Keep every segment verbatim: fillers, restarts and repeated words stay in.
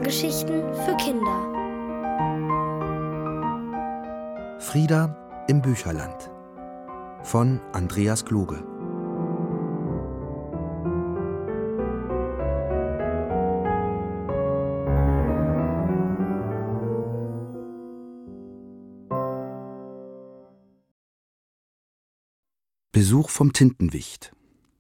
Hörgeschichten für Kinder. Frida im Bücherland von Andreas Gloge. Besuch vom Tintenwicht.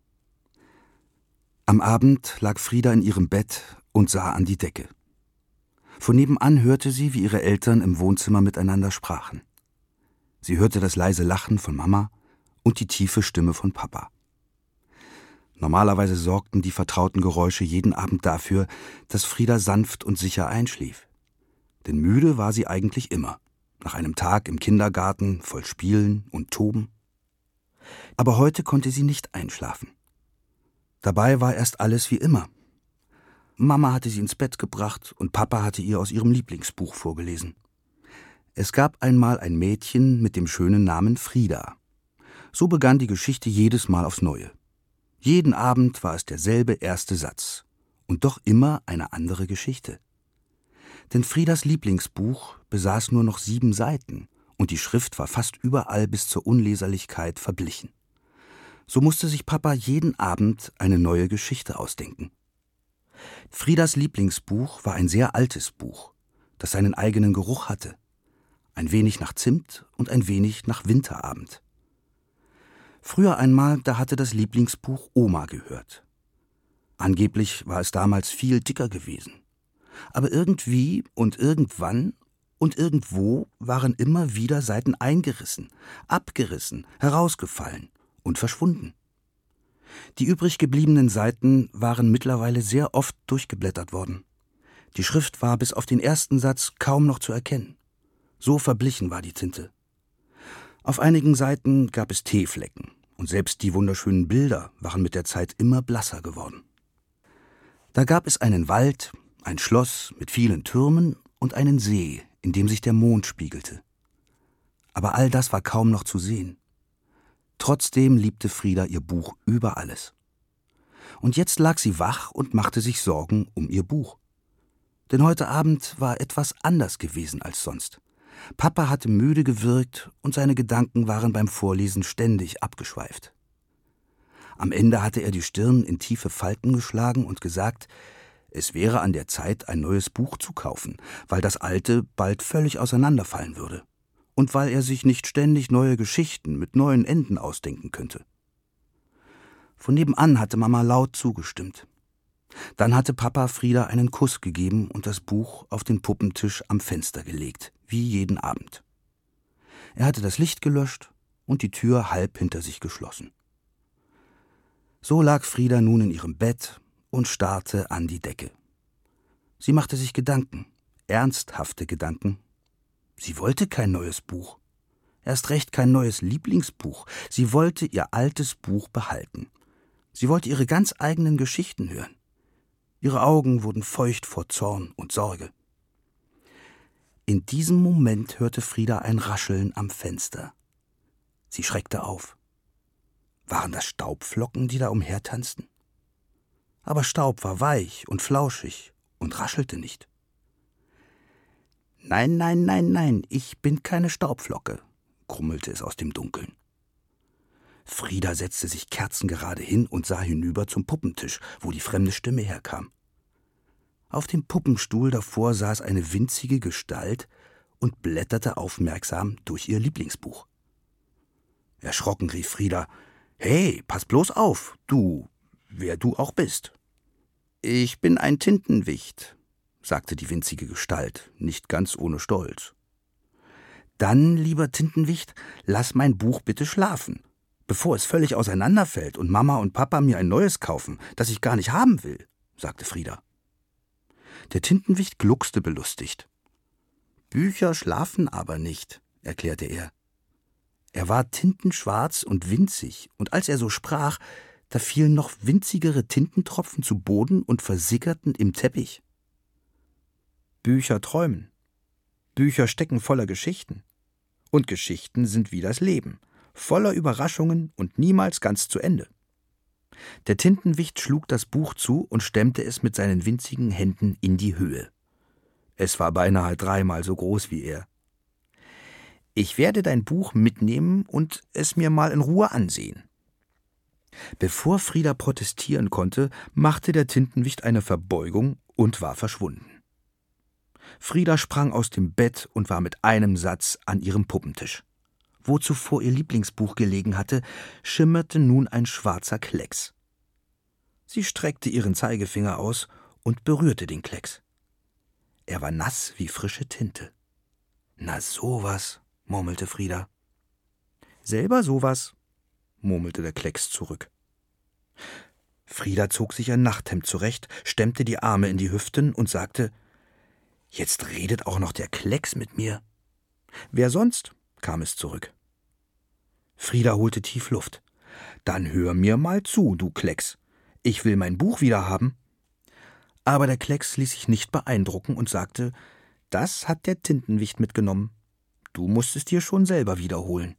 Am Abend lag Frida in ihrem Bett und sah an die Decke. Von nebenan hörte sie, wie ihre Eltern im Wohnzimmer miteinander sprachen. Sie hörte das leise Lachen von Mama und die tiefe Stimme von Papa. Normalerweise sorgten die vertrauten Geräusche jeden Abend dafür, dass Frida sanft und sicher einschlief. Denn müde war sie eigentlich immer, nach einem Tag im Kindergarten voll Spielen und Toben. Aber heute konnte sie nicht einschlafen. Dabei war erst alles wie immer. Mama hatte sie ins Bett gebracht und Papa hatte ihr aus ihrem Lieblingsbuch vorgelesen. Es gab einmal ein Mädchen mit dem schönen Namen Frida. So begann die Geschichte jedes Mal aufs Neue. Jeden Abend war es derselbe erste Satz und doch immer eine andere Geschichte. Denn Fridas Lieblingsbuch besaß nur noch sieben Seiten und die Schrift war fast überall bis zur Unleserlichkeit verblichen. So musste sich Papa jeden Abend eine neue Geschichte ausdenken. Fridas Lieblingsbuch war ein sehr altes Buch, das seinen eigenen Geruch hatte. Ein wenig nach Zimt und ein wenig nach Winterabend. Früher einmal, da hatte das Lieblingsbuch Oma gehört. Angeblich war es damals viel dicker gewesen. Aber irgendwie und irgendwann und irgendwo waren immer wieder Seiten eingerissen, abgerissen, herausgefallen und verschwunden. Die übrig gebliebenen Seiten waren mittlerweile sehr oft durchgeblättert worden. Die Schrift war bis auf den ersten Satz kaum noch zu erkennen. So verblichen war die Tinte. Auf einigen Seiten gab es Teeflecken und selbst die wunderschönen Bilder waren mit der Zeit immer blasser geworden. Da gab es einen Wald, ein Schloss mit vielen Türmen und einen See, in dem sich der Mond spiegelte. Aber all das war kaum noch zu sehen. Trotzdem liebte Frida ihr Buch über alles. Und jetzt lag sie wach und machte sich Sorgen um ihr Buch. Denn heute Abend war etwas anders gewesen als sonst. Papa hatte müde gewirkt und seine Gedanken waren beim Vorlesen ständig abgeschweift. Am Ende hatte er die Stirn in tiefe Falten geschlagen und gesagt, es wäre an der Zeit, ein neues Buch zu kaufen, weil das alte bald völlig auseinanderfallen würde. Und weil er sich nicht ständig neue Geschichten mit neuen Enden ausdenken könnte. Von nebenan hatte Mama laut zugestimmt. Dann hatte Papa Frida einen Kuss gegeben und das Buch auf den Puppentisch am Fenster gelegt, wie jeden Abend. Er hatte das Licht gelöscht und die Tür halb hinter sich geschlossen. So lag Frida nun in ihrem Bett und starrte an die Decke. Sie machte sich Gedanken, ernsthafte Gedanken. Sie wollte kein neues Buch, erst recht kein neues Lieblingsbuch. Sie wollte ihr altes Buch behalten. Sie wollte ihre ganz eigenen Geschichten hören. Ihre Augen wurden feucht vor Zorn und Sorge. In diesem Moment hörte Frida ein Rascheln am Fenster. Sie schreckte auf. Waren das Staubflocken, die da umhertanzten? Aber Staub war weich und flauschig und raschelte nicht. »Nein, nein, nein, nein, ich bin keine Staubflocke«, grummelte es aus dem Dunkeln. Frida setzte sich kerzengerade hin und sah hinüber zum Puppentisch, wo die fremde Stimme herkam. Auf dem Puppenstuhl davor saß eine winzige Gestalt und blätterte aufmerksam durch ihr Lieblingsbuch. Erschrocken rief Frida, »Hey, pass bloß auf, du, wer du auch bist.« »Ich bin ein Tintenwicht«, sagte die winzige Gestalt, nicht ganz ohne Stolz. »Dann, lieber Tintenwicht, lass mein Buch bitte schlafen, bevor es völlig auseinanderfällt und Mama und Papa mir ein neues kaufen, das ich gar nicht haben will«, sagte Frida. Der Tintenwicht gluckste belustigt. »Bücher schlafen aber nicht«, erklärte er. Er war tintenschwarz und winzig, und als er so sprach, da fielen noch winzigere Tintentropfen zu Boden und versickerten im Teppich. Bücher träumen. Bücher stecken voller Geschichten. Und Geschichten sind wie das Leben, voller Überraschungen und niemals ganz zu Ende. Der Tintenwicht schlug das Buch zu und stemmte es mit seinen winzigen Händen in die Höhe. Es war beinahe dreimal so groß wie er. »Ich werde dein Buch mitnehmen und es mir mal in Ruhe ansehen.« Bevor Frida protestieren konnte, machte der Tintenwicht eine Verbeugung und war verschwunden. Frida sprang aus dem Bett und war mit einem Satz an ihrem Puppentisch. Wo zuvor ihr Lieblingsbuch gelegen hatte, schimmerte nun ein schwarzer Klecks. Sie streckte ihren Zeigefinger aus und berührte den Klecks. Er war nass wie frische Tinte. »Na sowas«, murmelte Frida. »Selber sowas«, murmelte der Klecks zurück. Frida zog sich ein Nachthemd zurecht, stemmte die Arme in die Hüften und sagte: »Jetzt redet auch noch der Klecks mit mir.« »Wer sonst?«, kam es zurück. Frida holte tief Luft. »Dann hör mir mal zu, du Klecks. Ich will mein Buch wieder haben.« Aber der Klecks ließ sich nicht beeindrucken und sagte: »Das hat der Tintenwicht mitgenommen. Du musst es dir schon selber wiederholen.«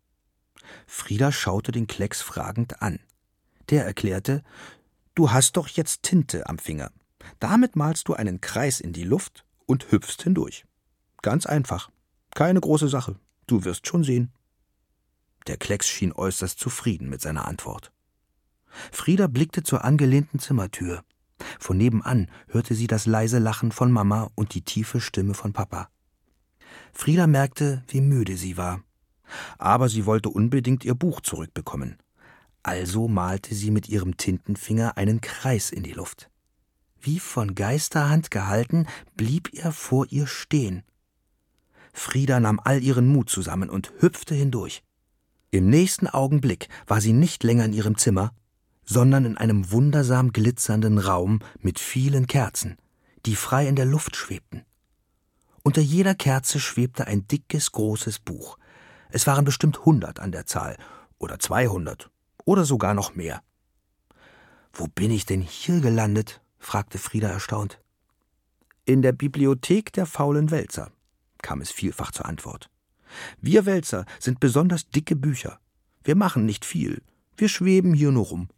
Frida schaute den Klecks fragend an. Der erklärte: »Du hast doch jetzt Tinte am Finger. Damit malst du einen Kreis in die Luft und hüpfst hindurch. Ganz einfach. Keine große Sache. Du wirst schon sehen.« Der Klecks schien äußerst zufrieden mit seiner Antwort. Frida blickte zur angelehnten Zimmertür. Von nebenan hörte sie das leise Lachen von Mama und die tiefe Stimme von Papa. Frida merkte, wie müde sie war. Aber sie wollte unbedingt ihr Buch zurückbekommen. Also malte sie mit ihrem Tintenfinger einen Kreis in die Luft. Wie von Geisterhand gehalten, blieb er vor ihr stehen. Frida nahm all ihren Mut zusammen und hüpfte hindurch. Im nächsten Augenblick war sie nicht länger in ihrem Zimmer, sondern in einem wundersam glitzernden Raum mit vielen Kerzen, die frei in der Luft schwebten. Unter jeder Kerze schwebte ein dickes, großes Buch. Es waren bestimmt hundert an der Zahl, oder zweihundert, oder sogar noch mehr. »Wo bin ich denn hier gelandet?« fragte Frida erstaunt. »In der Bibliothek der faulen Wälzer«, kam es vielfach zur Antwort. »Wir Wälzer sind besonders dicke Bücher. Wir machen nicht viel, wir schweben hier nur rum.«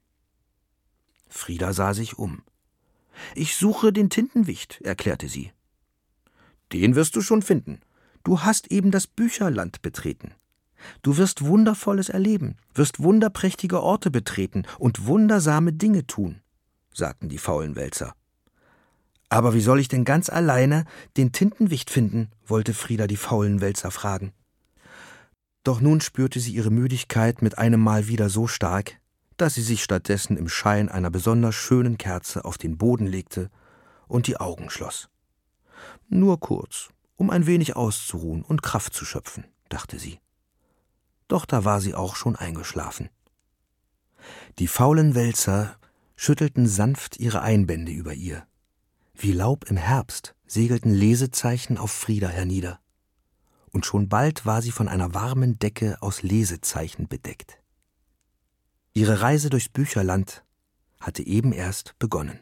Frida sah sich um. »Ich suche den Tintenwicht«, erklärte sie. »Den wirst du schon finden. Du hast eben das Bücherland betreten. Du wirst Wundervolles erleben, wirst wunderprächtige Orte betreten und wundersame Dinge tun«, sagten die faulen Wälzer. »Aber wie soll ich denn ganz alleine den Tintenwicht finden?«, wollte Frida die faulen Wälzer fragen. Doch nun spürte sie ihre Müdigkeit mit einem Mal wieder so stark, dass sie sich stattdessen im Schein einer besonders schönen Kerze auf den Boden legte und die Augen schloss. »Nur kurz, um ein wenig auszuruhen und Kraft zu schöpfen«, dachte sie. Doch da war sie auch schon eingeschlafen. Die faulen Wälzer schüttelten sanft ihre Einbände über ihr. Wie Laub im Herbst segelten Lesezeichen auf Frida hernieder. Und schon bald war sie von einer warmen Decke aus Lesezeichen bedeckt. Ihre Reise durchs Bücherland hatte eben erst begonnen.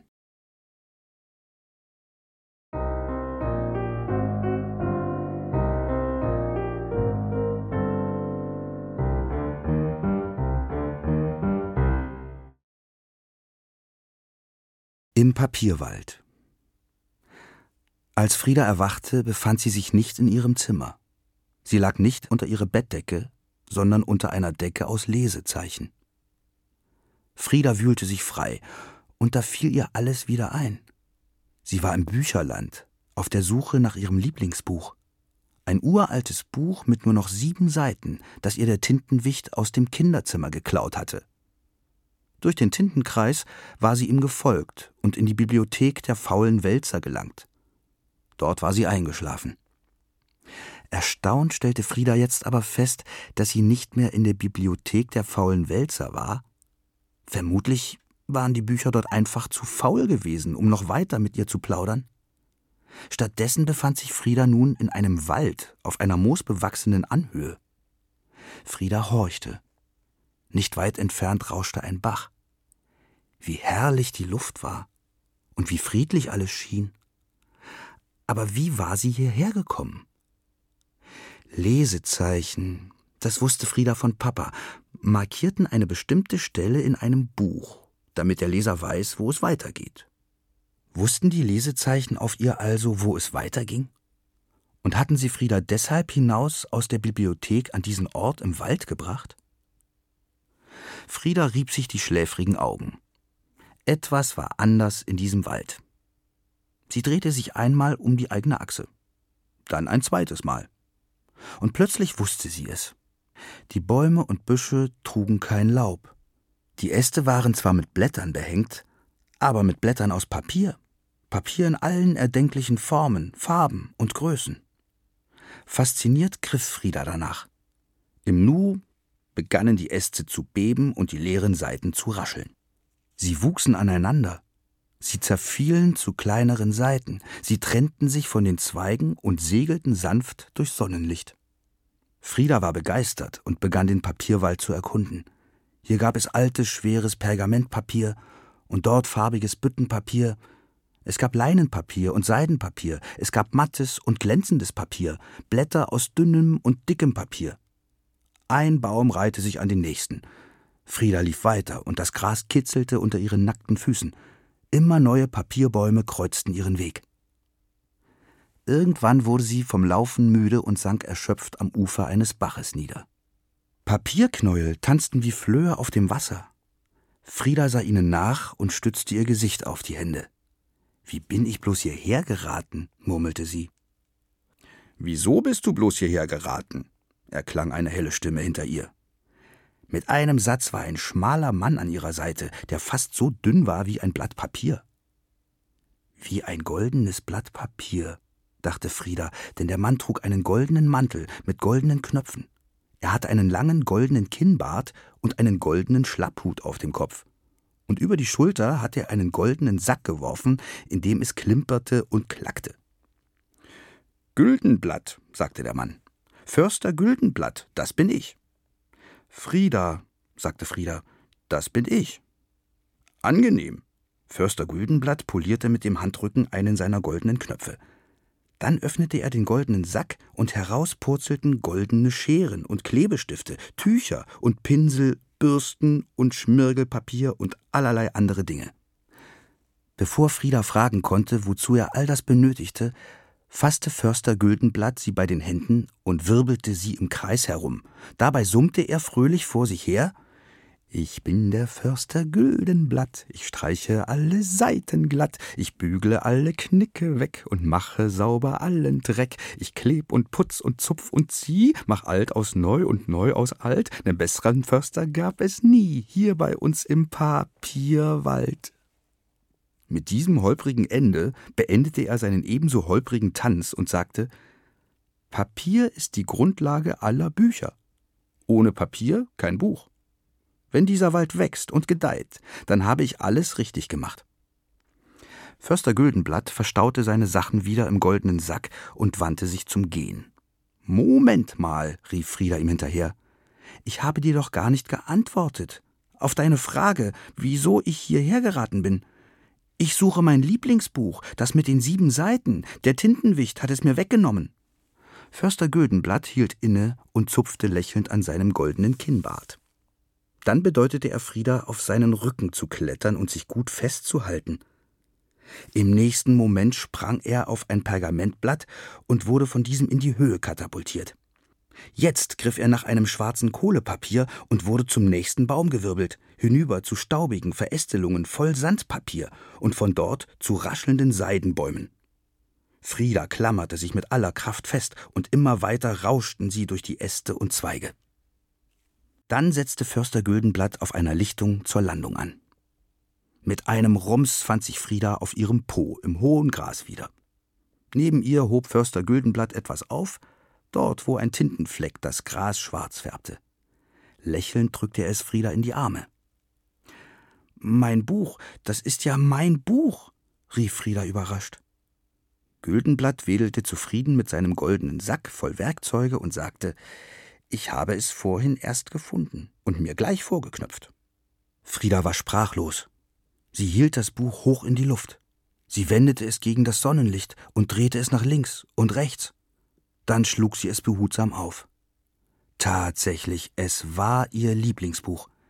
Im Papierwald. Als Frida erwachte, befand sie sich nicht in ihrem Zimmer. Sie lag nicht unter ihrer Bettdecke, sondern unter einer Decke aus Lesezeichen. Frida wühlte sich frei, und da fiel ihr alles wieder ein. Sie war im Bücherland, auf der Suche nach ihrem Lieblingsbuch. Ein uraltes Buch mit nur noch sieben Seiten, das ihr der Tintenwicht aus dem Kinderzimmer geklaut hatte. Durch den Tintenkreis war sie ihm gefolgt und in die Bibliothek der faulen Wälzer gelangt. Dort war sie eingeschlafen. Erstaunt stellte Frida jetzt aber fest, dass sie nicht mehr in der Bibliothek der faulen Wälzer war. Vermutlich waren die Bücher dort einfach zu faul gewesen, um noch weiter mit ihr zu plaudern. Stattdessen befand sich Frida nun in einem Wald auf einer moosbewachsenen Anhöhe. Frida horchte. Nicht weit entfernt rauschte ein Bach. Wie herrlich die Luft war und wie friedlich alles schien. Aber wie war sie hierher gekommen? Lesezeichen, das wusste Frida von Papa, markierten eine bestimmte Stelle in einem Buch, damit der Leser weiß, wo es weitergeht. Wussten die Lesezeichen auf ihr also, wo es weiterging? Und hatten sie Frida deshalb hinaus aus der Bibliothek an diesen Ort im Wald gebracht? Frida rieb sich die schläfrigen Augen. Etwas war anders in diesem Wald. Sie drehte sich einmal um die eigene Achse, dann ein zweites Mal. Und plötzlich wusste sie es. Die Bäume und Büsche trugen kein Laub. Die Äste waren zwar mit Blättern behängt, aber mit Blättern aus Papier. Papier in allen erdenklichen Formen, Farben und Größen. Fasziniert griff Frida danach. Im Nu begannen die Äste zu beben und die leeren Seiten zu rascheln. Sie wuchsen aneinander. Sie zerfielen zu kleineren Seiten. Sie trennten sich von den Zweigen und segelten sanft durch Sonnenlicht. Frida war begeistert und begann den Papierwald zu erkunden. Hier gab es altes, schweres Pergamentpapier und dort farbiges Büttenpapier. Es gab Leinenpapier und Seidenpapier. Es gab mattes und glänzendes Papier, Blätter aus dünnem und dickem Papier. Ein Baum reihte sich an den nächsten. Frida lief weiter und das Gras kitzelte unter ihren nackten Füßen. Immer neue Papierbäume kreuzten ihren Weg. Irgendwann wurde sie vom Laufen müde und sank erschöpft am Ufer eines Baches nieder. Papierknäuel tanzten wie Flöhe auf dem Wasser. Frida sah ihnen nach und stützte ihr Gesicht auf die Hände. »Wie bin ich bloß hierher geraten?« murmelte sie. »Wieso bist du bloß hierher geraten?« erklang eine helle Stimme hinter ihr. Mit einem Satz war ein schmaler Mann an ihrer Seite, der fast so dünn war wie ein Blatt Papier. »Wie ein goldenes Blatt Papier«, dachte Frida, denn der Mann trug einen goldenen Mantel mit goldenen Knöpfen. Er hatte einen langen goldenen Kinnbart und einen goldenen Schlapphut auf dem Kopf. Und über die Schulter hatte er einen goldenen Sack geworfen, in dem es klimperte und klackte. »Güldenblatt«, sagte der Mann. »Förster Güldenblatt, das bin ich.« »Frida«, sagte Frida, »das bin ich.« »Angenehm.« Förster Güldenblatt polierte mit dem Handrücken einen seiner goldenen Knöpfe. Dann öffnete er den goldenen Sack und heraus purzelten goldene Scheren und Klebestifte, Tücher und Pinsel, Bürsten und Schmirgelpapier und allerlei andere Dinge. Bevor Frida fragen konnte, wozu er all das benötigte, fasste Förster Güldenblatt sie bei den Händen und wirbelte sie im Kreis herum. Dabei summte er fröhlich vor sich her: »Ich bin der Förster Güldenblatt, ich streiche alle Seiten glatt, ich bügle alle Knicke weg und mache sauber allen Dreck. Ich kleb und putz und zupf und zieh, mach alt aus neu und neu aus alt, nen besseren Förster gab es nie, hier bei uns im Papierwald.« Mit diesem holprigen Ende beendete er seinen ebenso holprigen Tanz und sagte: »Papier ist die Grundlage aller Bücher. Ohne Papier kein Buch. Wenn dieser Wald wächst und gedeiht, dann habe ich alles richtig gemacht.« Förster Güldenblatt verstaute seine Sachen wieder im goldenen Sack und wandte sich zum Gehen. »Moment mal«, rief Frida ihm hinterher, »ich habe dir doch gar nicht geantwortet. Auf deine Frage, wieso ich hierher geraten bin. Ich suche mein Lieblingsbuch, das mit den sieben Seiten. Der Tintenwicht hat es mir weggenommen.« Förster Güldenblatt hielt inne und zupfte lächelnd an seinem goldenen Kinnbart. Dann bedeutete er Frida, auf seinen Rücken zu klettern und sich gut festzuhalten. Im nächsten Moment sprang er auf ein Pergamentblatt und wurde von diesem in die Höhe katapultiert. Jetzt griff er nach einem schwarzen Kohlepapier und wurde zum nächsten Baum gewirbelt, hinüber zu staubigen Verästelungen voll Sandpapier und von dort zu raschelnden Seidenbäumen. Frida klammerte sich mit aller Kraft fest und immer weiter rauschten sie durch die Äste und Zweige. Dann setzte Förster Güldenblatt auf einer Lichtung zur Landung an. Mit einem Rums fand sich Frida auf ihrem Po im hohen Gras wieder. Neben ihr hob Förster Güldenblatt etwas auf, dort, wo ein Tintenfleck das Gras schwarz färbte. Lächelnd drückte er es Frida in die Arme. »Mein Buch, das ist ja mein Buch«, rief Frida überrascht. Güldenblatt wedelte zufrieden mit seinem goldenen Sack voll Werkzeuge und sagte: »Ich habe es vorhin erst gefunden und mir gleich vorgeknöpft.« Frida war sprachlos. Sie hielt das Buch hoch in die Luft. Sie wendete es gegen das Sonnenlicht und drehte es nach links und rechts. Dann schlug sie es behutsam auf. Tatsächlich, es war ihr Lieblingsbuch.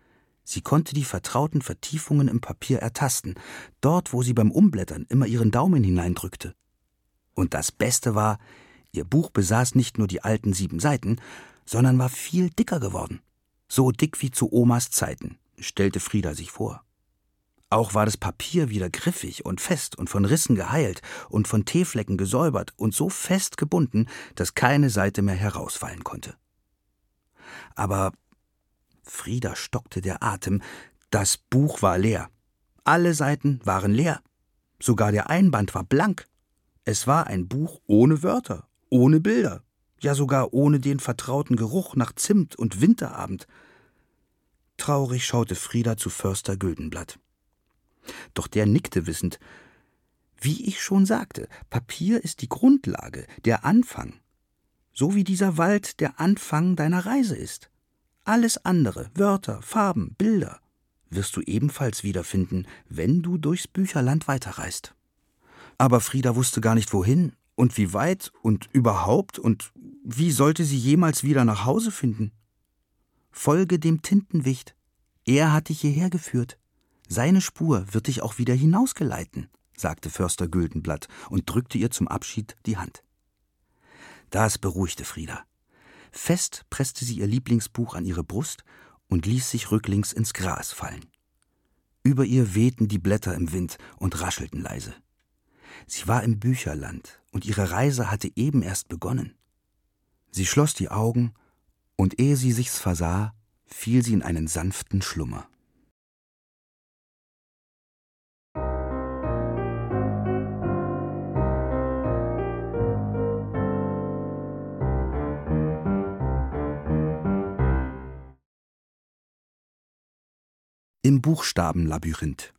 Sie konnte die vertrauten Vertiefungen im Papier ertasten, dort, wo sie beim Umblättern immer ihren Daumen hineindrückte. Und das Beste war, ihr Buch besaß nicht nur die alten sieben Seiten, sondern war viel dicker geworden. So dick wie zu Omas Zeiten, stellte Frida sich vor. Auch war das Papier wieder griffig und fest und von Rissen geheilt und von Teeflecken gesäubert und so fest gebunden, dass keine Seite mehr herausfallen konnte. Aber Frida stockte der Atem, das Buch war leer. Alle Seiten waren leer. Sogar der Einband war blank. Es war ein Buch ohne Wörter, ohne Bilder, ja sogar ohne den vertrauten Geruch nach Zimt und Winterabend. Traurig schaute Frida zu Förster Güldenblatt. Doch der nickte wissend. Wie ich schon sagte, Papier ist die Grundlage, der Anfang. So wie dieser Wald der Anfang deiner Reise ist. Alles andere, Wörter, Farben, Bilder, wirst du ebenfalls wiederfinden, wenn du durchs Bücherland weiterreist. Aber Frida wusste gar nicht wohin und wie weit und überhaupt und wie sollte sie jemals wieder nach Hause finden? Folge dem Tintenwicht. Er hat dich hierher geführt. Seine Spur wird dich auch wieder hinausgeleiten, sagte Förster Güldenblatt und drückte ihr zum Abschied die Hand. Das beruhigte Frida. Fest presste sie ihr Lieblingsbuch an ihre Brust und ließ sich rücklings ins Gras fallen. Über ihr wehten die Blätter im Wind und raschelten leise. Sie war im Bücherland und ihre Reise hatte eben erst begonnen. Sie schloss die Augen und ehe sie sich's versah, fiel sie in einen sanften Schlummer. Im Buchstabenlabyrinth.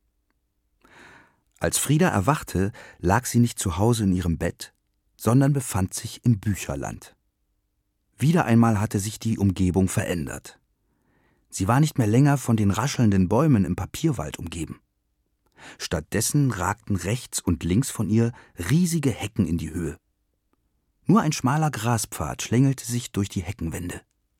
Als Frida erwachte, lag sie nicht zu Hause in ihrem Bett, sondern befand sich im Bücherland. Wieder einmal hatte sich die Umgebung verändert. Sie war nicht mehr länger von den raschelnden Bäumen im Papierwald umgeben. Stattdessen ragten rechts und links von ihr riesige Hecken in die Höhe. Nur ein schmaler Graspfad schlängelte sich durch die Heckenwände.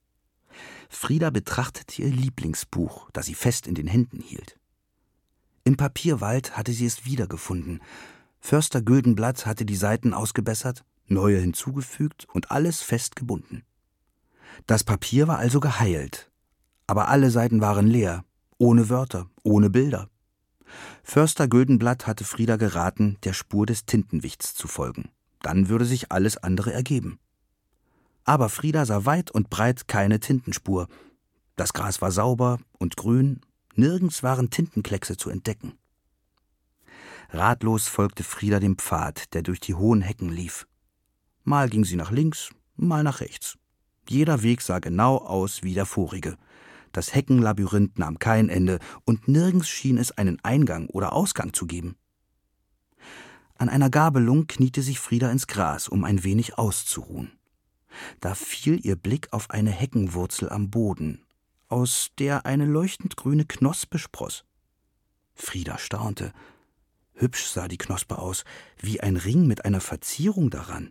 Frida betrachtete ihr Lieblingsbuch, das sie fest in den Händen hielt. Im Papierwald hatte sie es wiedergefunden. Förster Güldenblatt hatte die Seiten ausgebessert, neue hinzugefügt und alles fest gebunden. Das Papier war also geheilt, aber alle Seiten waren leer, ohne Wörter, ohne Bilder. Förster Güldenblatt hatte Frida geraten, der Spur des Tintenwichts zu folgen. Dann würde sich alles andere ergeben. Aber Frida sah weit und breit keine Tintenspur. Das Gras war sauber und grün, nirgends waren Tintenkleckse zu entdecken. Ratlos folgte Frida dem Pfad, der durch die hohen Hecken lief. Mal ging sie nach links, mal nach rechts. Jeder Weg sah genau aus wie der vorige. Das Heckenlabyrinth nahm kein Ende und nirgends schien es einen Eingang oder Ausgang zu geben. An einer Gabelung kniete sich Frida ins Gras, um ein wenig auszuruhen. Da fiel ihr Blick auf eine Heckenwurzel am Boden, aus der eine leuchtend grüne Knospe spross. Frida staunte. Hübsch sah die Knospe aus, wie ein Ring mit einer Verzierung daran.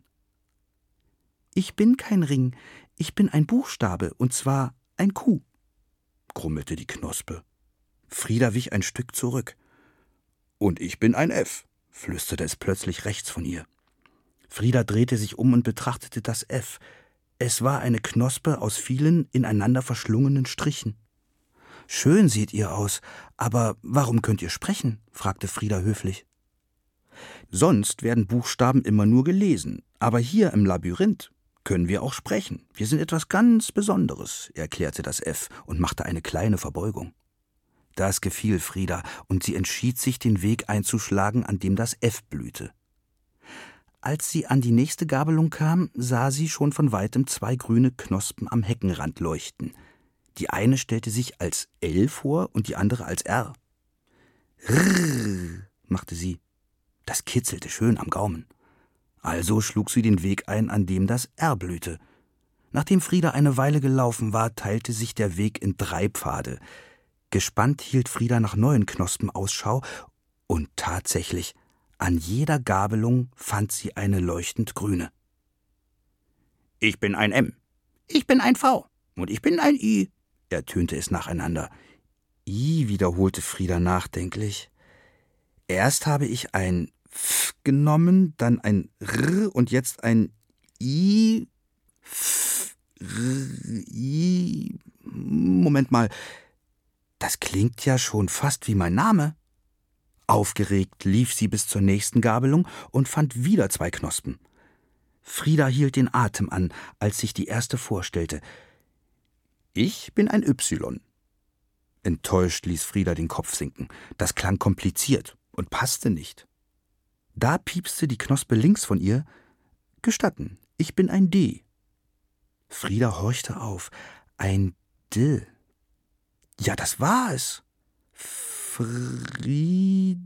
»Ich bin kein Ring, ich bin ein Buchstabe, und zwar ein Q«, grummelte die Knospe. Frida wich ein Stück zurück. »Und ich bin ein F«, flüsterte es plötzlich rechts von ihr. Frida drehte sich um und betrachtete das F. Es war eine Knospe aus vielen ineinander verschlungenen Strichen. »Schön seht ihr aus, aber warum könnt ihr sprechen?« fragte Frida höflich. »Sonst werden Buchstaben immer nur gelesen, aber hier im Labyrinth können wir auch sprechen. Wir sind etwas ganz Besonderes«, erklärte das F und machte eine kleine Verbeugung. Das gefiel Frida, und sie entschied sich, den Weg einzuschlagen, an dem das F blühte. Als sie an die nächste Gabelung kam, sah sie schon von weitem zwei grüne Knospen am Heckenrand leuchten. Die eine stellte sich als L vor und die andere als R. »Rrrr«, machte sie. Das kitzelte schön am Gaumen. Also schlug sie den Weg ein, an dem das R blühte. Nachdem Frida eine Weile gelaufen war, teilte sich der Weg in drei Pfade. Gespannt hielt Frida nach neuen Knospen Ausschau, und tatsächlich, an jeder Gabelung fand sie eine leuchtend grüne. »Ich bin ein M, ich bin ein V und ich bin ein I«, ertönte es nacheinander. I, wiederholte Frieda nachdenklich. Erst habe ich ein F genommen, dann ein R und jetzt ein I. F, R, I. Moment mal, das klingt ja schon fast wie mein Name. Aufgeregt lief sie bis zur nächsten Gabelung und fand wieder zwei Knospen. Frieda hielt den Atem an, als sich die erste vorstellte. Ich bin ein Y. Enttäuscht ließ Frieda den Kopf sinken. Das klang kompliziert und passte nicht. Da piepste die Knospe links von ihr. Gestatten, ich bin ein D. Frieda horchte auf. Ein D. Ja, das war es. Friede.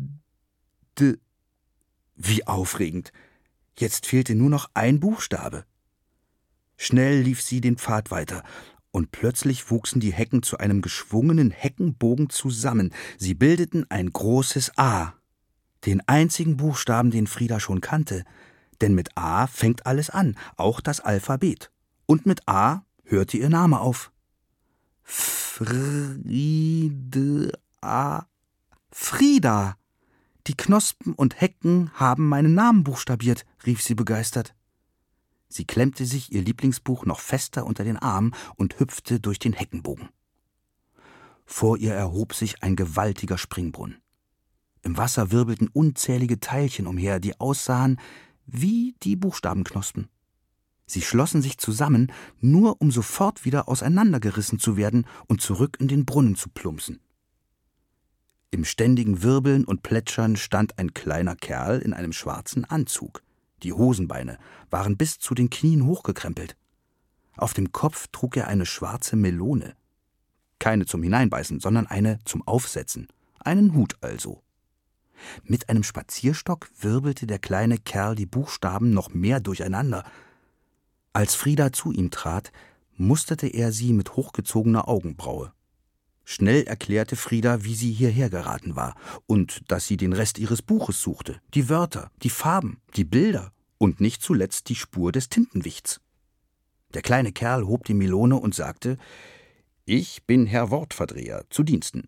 Wie aufregend. Jetzt fehlte nur noch ein Buchstabe. Schnell lief sie den Pfad weiter, und plötzlich wuchsen die Hecken zu einem geschwungenen Heckenbogen zusammen. Sie bildeten ein großes A. Den einzigen Buchstaben, den Frieda schon kannte. Denn mit A fängt alles an, auch das Alphabet. Und mit A hörte ihr Name auf. Friede A. Frieda! Die Knospen und Hecken haben meinen Namen buchstabiert, rief sie begeistert. Sie klemmte sich ihr Lieblingsbuch noch fester unter den Arm und hüpfte durch den Heckenbogen. Vor ihr erhob sich ein gewaltiger Springbrunnen. Im Wasser wirbelten unzählige Teilchen umher, die aussahen wie die Buchstabenknospen. Sie schlossen sich zusammen, nur um sofort wieder auseinandergerissen zu werden und zurück in den Brunnen zu plumpsen. Im ständigen Wirbeln und Plätschern stand ein kleiner Kerl in einem schwarzen Anzug. Die Hosenbeine waren bis zu den Knien hochgekrempelt. Auf dem Kopf trug er eine schwarze Melone. Keine zum Hineinbeißen, sondern eine zum Aufsetzen. Einen Hut also. Mit einem Spazierstock wirbelte der kleine Kerl die Buchstaben noch mehr durcheinander. Als Frieda zu ihm trat, musterte er sie mit hochgezogener Augenbraue. Schnell erklärte Frieda, wie sie hierher geraten war und dass sie den Rest ihres Buches suchte, die Wörter, die Farben, die Bilder und nicht zuletzt die Spur des Tintenwichts. Der kleine Kerl hob die Melone und sagte, »Ich bin Herr Wortverdreher, zu Diensten.«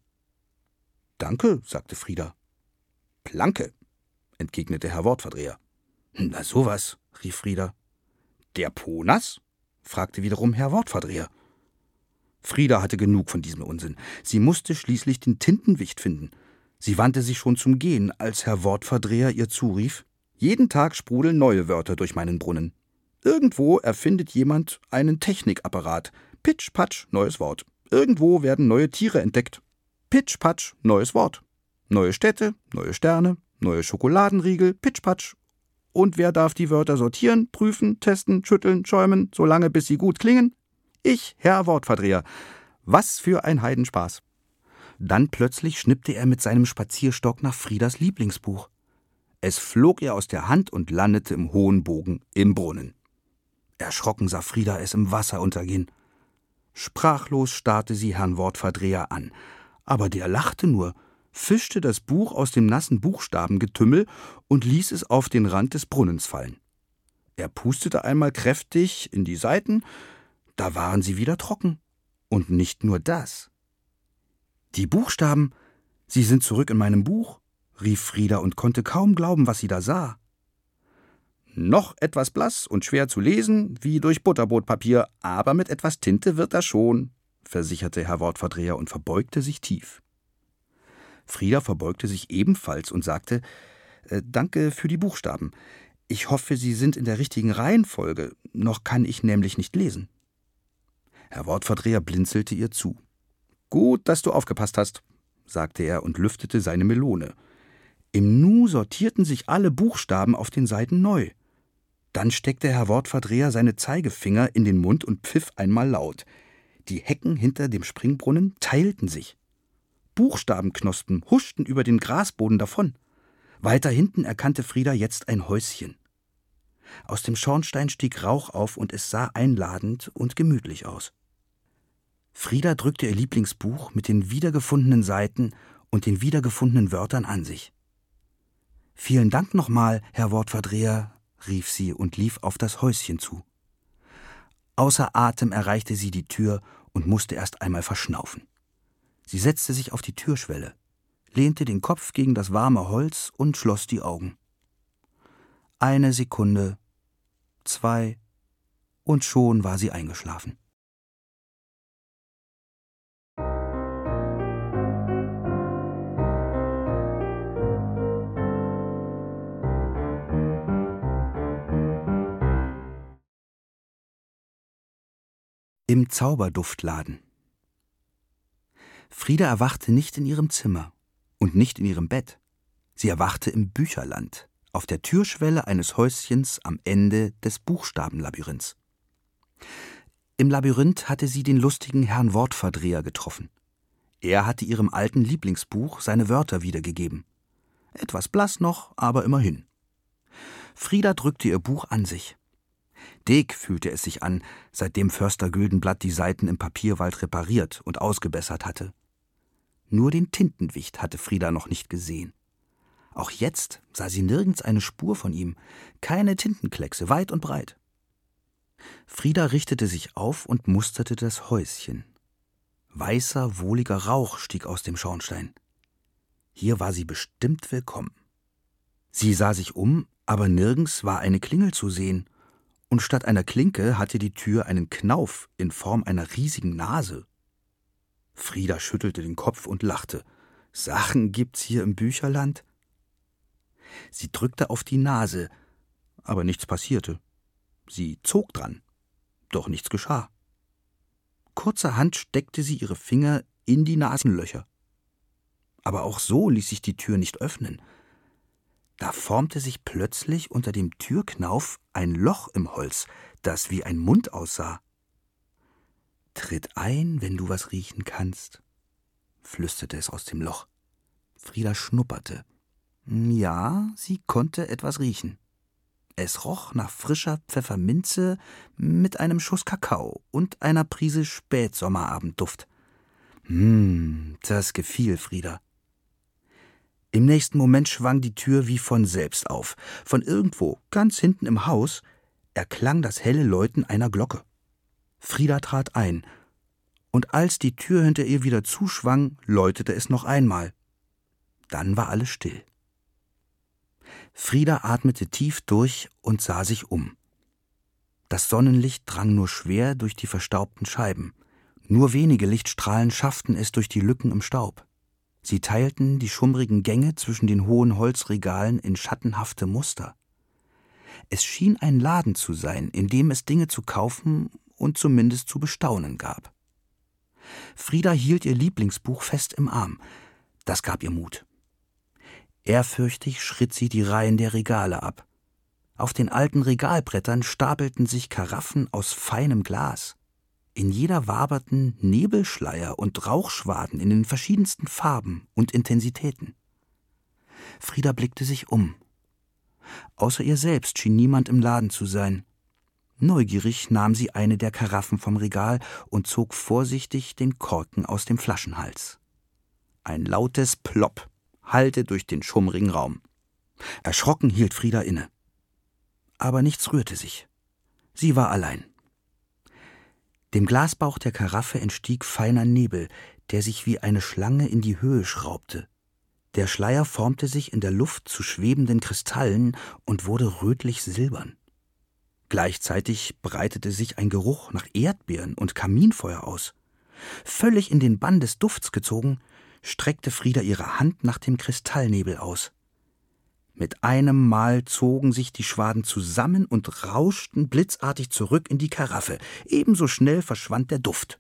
»Danke«, sagte Frieda. »Planke«, entgegnete Herr Wortverdreher. »Na sowas«, rief Frieda. »Der Ponas?« fragte wiederum Herr Wortverdreher. Frieda hatte genug von diesem Unsinn. Sie musste schließlich den Tintenwicht finden. Sie wandte sich schon zum Gehen, als Herr Wortverdreher ihr zurief, »Jeden Tag sprudeln neue Wörter durch meinen Brunnen. Irgendwo erfindet jemand einen Technikapparat. Pitsch, patsch, neues Wort. Irgendwo werden neue Tiere entdeckt. Pitsch, patsch, neues Wort. Neue Städte, neue Sterne, neue Schokoladenriegel, pitsch, patsch. Und wer darf die Wörter sortieren, prüfen, testen, schütteln, schäumen, solange bis sie gut klingen? Ich, Herr Wortverdreher. Was für ein Heidenspaß.« Dann plötzlich schnippte er mit seinem Spazierstock nach Friedas Lieblingsbuch. Es flog ihr aus der Hand und landete im hohen Bogen im Brunnen. Erschrocken sah Frieda es im Wasser untergehen. Sprachlos starrte sie Herrn Wortverdreher an. Aber der lachte nur, fischte das Buch aus dem nassen Buchstabengetümmel und ließ es auf den Rand des Brunnens fallen. Er pustete einmal kräftig in die Seiten, da waren sie wieder trocken. Und nicht nur das. »Die Buchstaben, sie sind zurück in meinem Buch«, rief Frieda und konnte kaum glauben, was sie da sah. »Noch etwas blass und schwer zu lesen, wie durch Butterbrotpapier, aber mit etwas Tinte wird das schon«, versicherte Herr Wortverdreher und verbeugte sich tief. Frieda verbeugte sich ebenfalls und sagte, äh, »Danke für die Buchstaben. Ich hoffe, sie sind in der richtigen Reihenfolge, noch kann ich nämlich nicht lesen.« Herr Wortverdreher blinzelte ihr zu. »Gut, dass du aufgepasst hast«, sagte er und lüftete seine Melone. Im Nu sortierten sich alle Buchstaben auf den Seiten neu. Dann steckte Herr Wortverdreher seine Zeigefinger in den Mund und pfiff einmal laut. Die Hecken hinter dem Springbrunnen teilten sich. Buchstabenknospen huschten über den Grasboden davon. Weiter hinten erkannte Frieda jetzt ein Häuschen. Aus dem Schornstein stieg Rauch auf und es sah einladend und gemütlich aus. Frieda drückte ihr Lieblingsbuch mit den wiedergefundenen Seiten und den wiedergefundenen Wörtern an sich. »Vielen Dank nochmal, Herr Wortverdreher«, rief sie und lief auf das Häuschen zu. Außer Atem erreichte sie die Tür und musste erst einmal verschnaufen. Sie setzte sich auf die Türschwelle, lehnte den Kopf gegen das warme Holz und schloss die Augen. Eine Sekunde, zwei, und schon war sie eingeschlafen. Im Zauberduftladen. Frida erwachte nicht in ihrem Zimmer und nicht in ihrem Bett. Sie erwachte im Bücherland, auf der Türschwelle eines Häuschens am Ende des Buchstabenlabyrinths. Im Labyrinth hatte sie den lustigen Herrn Wortverdreher getroffen. Er hatte ihrem alten Lieblingsbuch seine Wörter wiedergegeben. Etwas blass noch, aber immerhin. Frida drückte ihr Buch an sich. Deg fühlte es sich an, seitdem Förster Güldenblatt die Seiten im Papierwald repariert und ausgebessert hatte. Nur den Tintenwicht hatte Frida noch nicht gesehen. Auch jetzt sah sie nirgends eine Spur von ihm, keine Tintenkleckse, weit und breit. Frida richtete sich auf und musterte das Häuschen. Weißer, wohliger Rauch stieg aus dem Schornstein. Hier war sie bestimmt willkommen. Sie sah sich um, aber nirgends war eine Klingel zu sehen, und statt einer Klinke hatte die Tür einen Knauf in Form einer riesigen Nase. Frida schüttelte den Kopf und lachte. Sachen gibt's hier im Bücherland? Sie drückte auf die Nase, aber nichts passierte. Sie zog dran, doch nichts geschah. Kurzerhand steckte sie ihre Finger in die Nasenlöcher. Aber auch so ließ sich die Tür nicht öffnen. Da formte sich plötzlich unter dem Türknauf ein Loch im Holz, das wie ein Mund aussah. »Tritt ein, wenn du was riechen kannst«, flüsterte es aus dem Loch. Frida schnupperte. Ja, sie konnte etwas riechen. Es roch nach frischer Pfefferminze mit einem Schuss Kakao und einer Prise Spätsommerabendduft. Hm, das gefiel Frida. Im nächsten Moment schwang die Tür wie von selbst auf. Von irgendwo, ganz hinten im Haus, erklang das helle Läuten einer Glocke. Frida trat ein, und als die Tür hinter ihr wieder zuschwang, läutete es noch einmal. Dann war alles still. Frida atmete tief durch und sah sich um. Das Sonnenlicht drang nur schwer durch die verstaubten Scheiben. Nur wenige Lichtstrahlen schafften es durch die Lücken im Staub. Sie teilten die schummrigen Gänge zwischen den hohen Holzregalen in schattenhafte Muster. Es schien ein Laden zu sein, in dem es Dinge zu kaufen und zumindest zu bestaunen gab. Frida hielt ihr Lieblingsbuch fest im Arm. Das gab ihr Mut. Ehrfürchtig schritt sie die Reihen der Regale ab. Auf den alten Regalbrettern stapelten sich Karaffen aus feinem Glas. In jeder waberten Nebelschleier und Rauchschwaden in den verschiedensten Farben und Intensitäten. Frida blickte sich um. Außer ihr selbst schien niemand im Laden zu sein. Neugierig nahm sie eine der Karaffen vom Regal und zog vorsichtig den Korken aus dem Flaschenhals. Ein lautes Plopp hallte durch den schummrigen Raum. Erschrocken hielt Frida inne. Aber nichts rührte sich. Sie war allein. Dem Glasbauch der Karaffe entstieg feiner Nebel, der sich wie eine Schlange in die Höhe schraubte. Der Schleier formte sich in der Luft zu schwebenden Kristallen und wurde rötlich-silbern. Gleichzeitig breitete sich ein Geruch nach Erdbeeren und Kaminfeuer aus. Völlig in den Bann des Dufts gezogen, streckte Frida ihre Hand nach dem Kristallnebel aus. Mit einem Mal zogen sich die Schwaden zusammen und rauschten blitzartig zurück in die Karaffe. Ebenso schnell verschwand der Duft.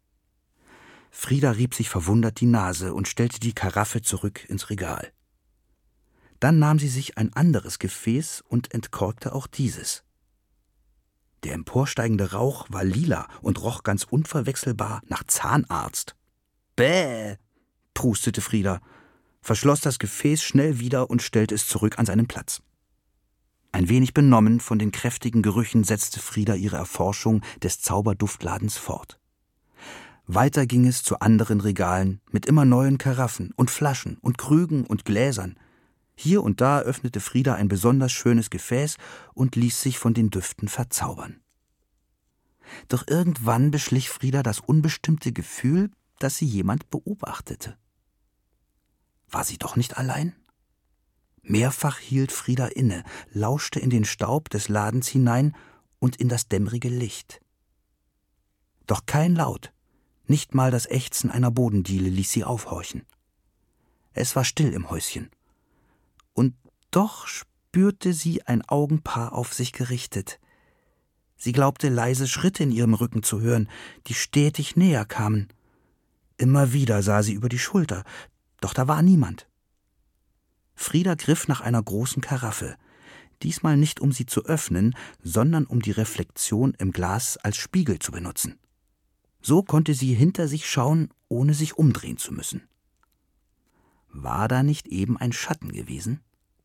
Frida rieb sich verwundert die Nase und stellte die Karaffe zurück ins Regal. Dann nahm sie sich ein anderes Gefäß und entkorkte auch dieses. Der emporsteigende Rauch war lila und roch ganz unverwechselbar nach Zahnarzt. »Bäh«, prustete Frida, verschloss das Gefäß schnell wieder und stellte es zurück an seinen Platz. Ein wenig benommen von den kräftigen Gerüchen setzte Frida ihre Erforschung des Zauberduftladens fort. Weiter ging es zu anderen Regalen mit immer neuen Karaffen und Flaschen und Krügen und Gläsern. Hier und da öffnete Frida ein besonders schönes Gefäß und ließ sich von den Düften verzaubern. Doch irgendwann beschlich Frida das unbestimmte Gefühl, dass sie jemand beobachtete. War sie doch nicht allein? Mehrfach hielt Frida inne, lauschte in den Staub des Ladens hinein und in das dämmerige Licht. Doch kein Laut, nicht mal das Ächzen einer Bodendiele ließ sie aufhorchen. Es war still im Häuschen. Und doch spürte sie ein Augenpaar auf sich gerichtet. Sie glaubte, leise Schritte in ihrem Rücken zu hören, die stetig näher kamen. Immer wieder sah sie über die Schulter, doch da war niemand. Frida griff nach einer großen Karaffe, diesmal nicht um sie zu öffnen, sondern um die Reflexion im Glas als Spiegel zu benutzen. So konnte sie hinter sich schauen, ohne sich umdrehen zu müssen. War da nicht eben ein Schatten gewesen?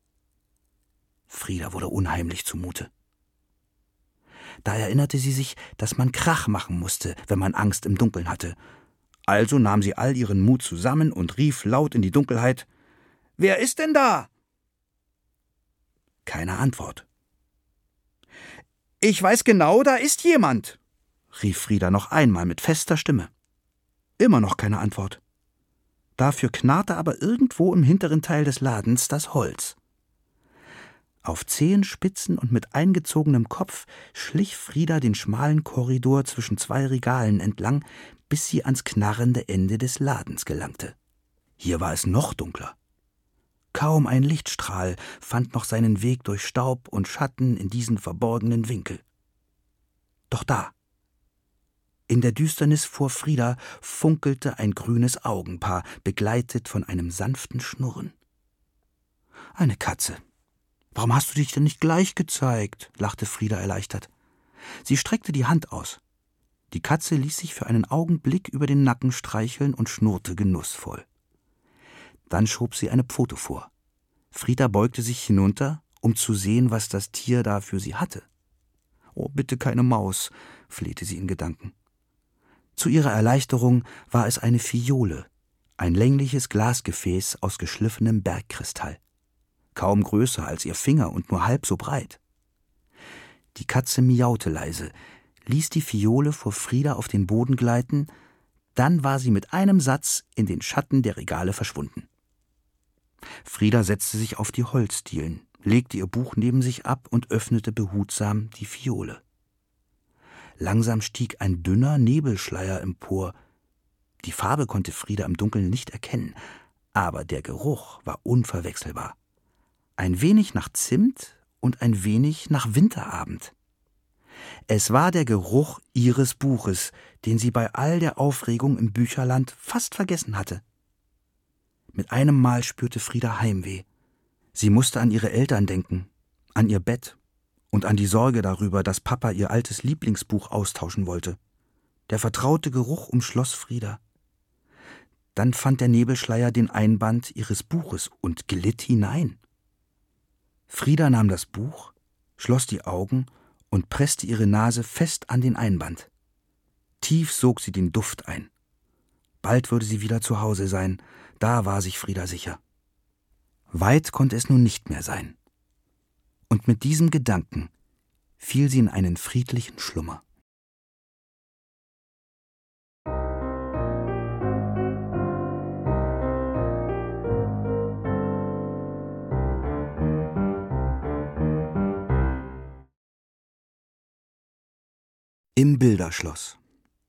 Frida wurde unheimlich zumute. Da erinnerte sie sich, dass man Krach machen musste, wenn man Angst im Dunkeln hatte. Also nahm sie all ihren Mut zusammen und rief laut in die Dunkelheit: »Wer ist denn da?« Keine Antwort. »Ich weiß genau, da ist jemand«, rief Frida noch einmal mit fester Stimme. Immer noch keine Antwort. Dafür knarrte aber irgendwo im hinteren Teil des Ladens das Holz. Auf Zehenspitzen und mit eingezogenem Kopf schlich Frida den schmalen Korridor zwischen zwei Regalen entlang, bis sie ans knarrende Ende des Ladens gelangte. Hier war es noch dunkler. Kaum ein Lichtstrahl fand noch seinen Weg durch Staub und Schatten in diesen verborgenen Winkel. Doch da, in der Düsternis vor Frida, funkelte ein grünes Augenpaar, begleitet von einem sanften Schnurren. »Eine Katze. Warum hast du dich denn nicht gleich gezeigt?« lachte Frida erleichtert. Sie streckte die Hand aus. Die Katze ließ sich für einen Augenblick über den Nacken streicheln und schnurrte genussvoll. Dann schob sie eine Pfote vor. Frida beugte sich hinunter, um zu sehen, was das Tier da für sie hatte. »Oh, bitte keine Maus«, flehte sie in Gedanken. Zu ihrer Erleichterung war es eine Fiole, ein längliches Glasgefäß aus geschliffenem Bergkristall. Kaum größer als ihr Finger und nur halb so breit. Die Katze miaute leise, ließ die Fiole vor Frida auf den Boden gleiten, dann war sie mit einem Satz in den Schatten der Regale verschwunden. Frida setzte sich auf die Holzdielen, legte ihr Buch neben sich ab und öffnete behutsam die Fiole. Langsam stieg ein dünner Nebelschleier empor. Die Farbe konnte Frida im Dunkeln nicht erkennen, aber der Geruch war unverwechselbar. Ein wenig nach Zimt und ein wenig nach Winterabend. Es war der Geruch ihres Buches, den sie bei all der Aufregung im Bücherland fast vergessen hatte. Mit einem Mal spürte Frida Heimweh. Sie musste an ihre Eltern denken, an ihr Bett und an die Sorge darüber, dass Papa ihr altes Lieblingsbuch austauschen wollte. Der vertraute Geruch umschloss Frida. Dann fand der Nebelschleier den Einband ihres Buches und glitt hinein. Frida nahm das Buch, schloss die Augen und presste ihre Nase fest an den Einband. Tief sog sie den Duft ein. Bald würde sie wieder zu Hause sein, da war sich Frida sicher. Weit konnte es nun nicht mehr sein. Und mit diesem Gedanken fiel sie in einen friedlichen Schlummer. Im Bilderschloss.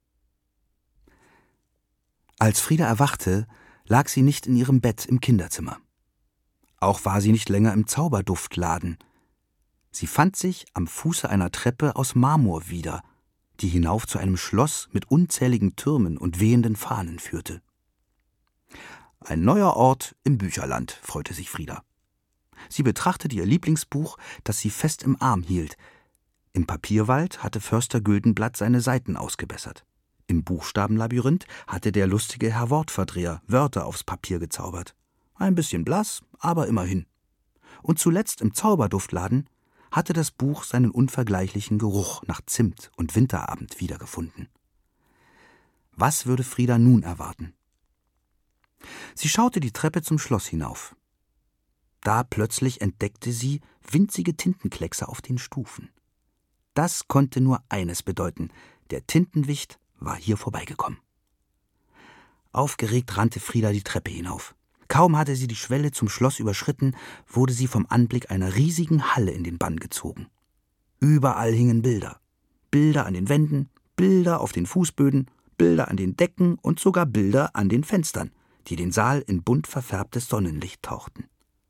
Als Frida erwachte, lag sie nicht in ihrem Bett im Kinderzimmer. Auch war sie nicht länger im Zauberduftladen. Sie fand sich am Fuße einer Treppe aus Marmor wieder, die hinauf zu einem Schloss mit unzähligen Türmen und wehenden Fahnen führte. Ein neuer Ort im Bücherland, freute sich Frida. Sie betrachtete ihr Lieblingsbuch, das sie fest im Arm hielt. Im Papierwald hatte Förster Güldenblatt seine Seiten ausgebessert. Im Buchstabenlabyrinth hatte der lustige Herr Wortverdreher Wörter aufs Papier gezaubert. Ein bisschen blass, aber immerhin. Und zuletzt im Zauberduftladen hatte das Buch seinen unvergleichlichen Geruch nach Zimt und Winterabend wiedergefunden. Was würde Frida nun erwarten? Sie schaute die Treppe zum Schloss hinauf. Da plötzlich entdeckte sie winzige Tintenkleckse auf den Stufen. Das konnte nur eines bedeuten: der Tintenwicht war hier vorbeigekommen. Aufgeregt rannte Frida die Treppe hinauf. Kaum hatte sie die Schwelle zum Schloss überschritten, wurde sie vom Anblick einer riesigen Halle in den Bann gezogen. Überall hingen Bilder. Bilder an den Wänden, Bilder auf den Fußböden, Bilder an den Decken und sogar Bilder an den Fenstern, die den Saal in bunt verfärbtes Sonnenlicht tauchten.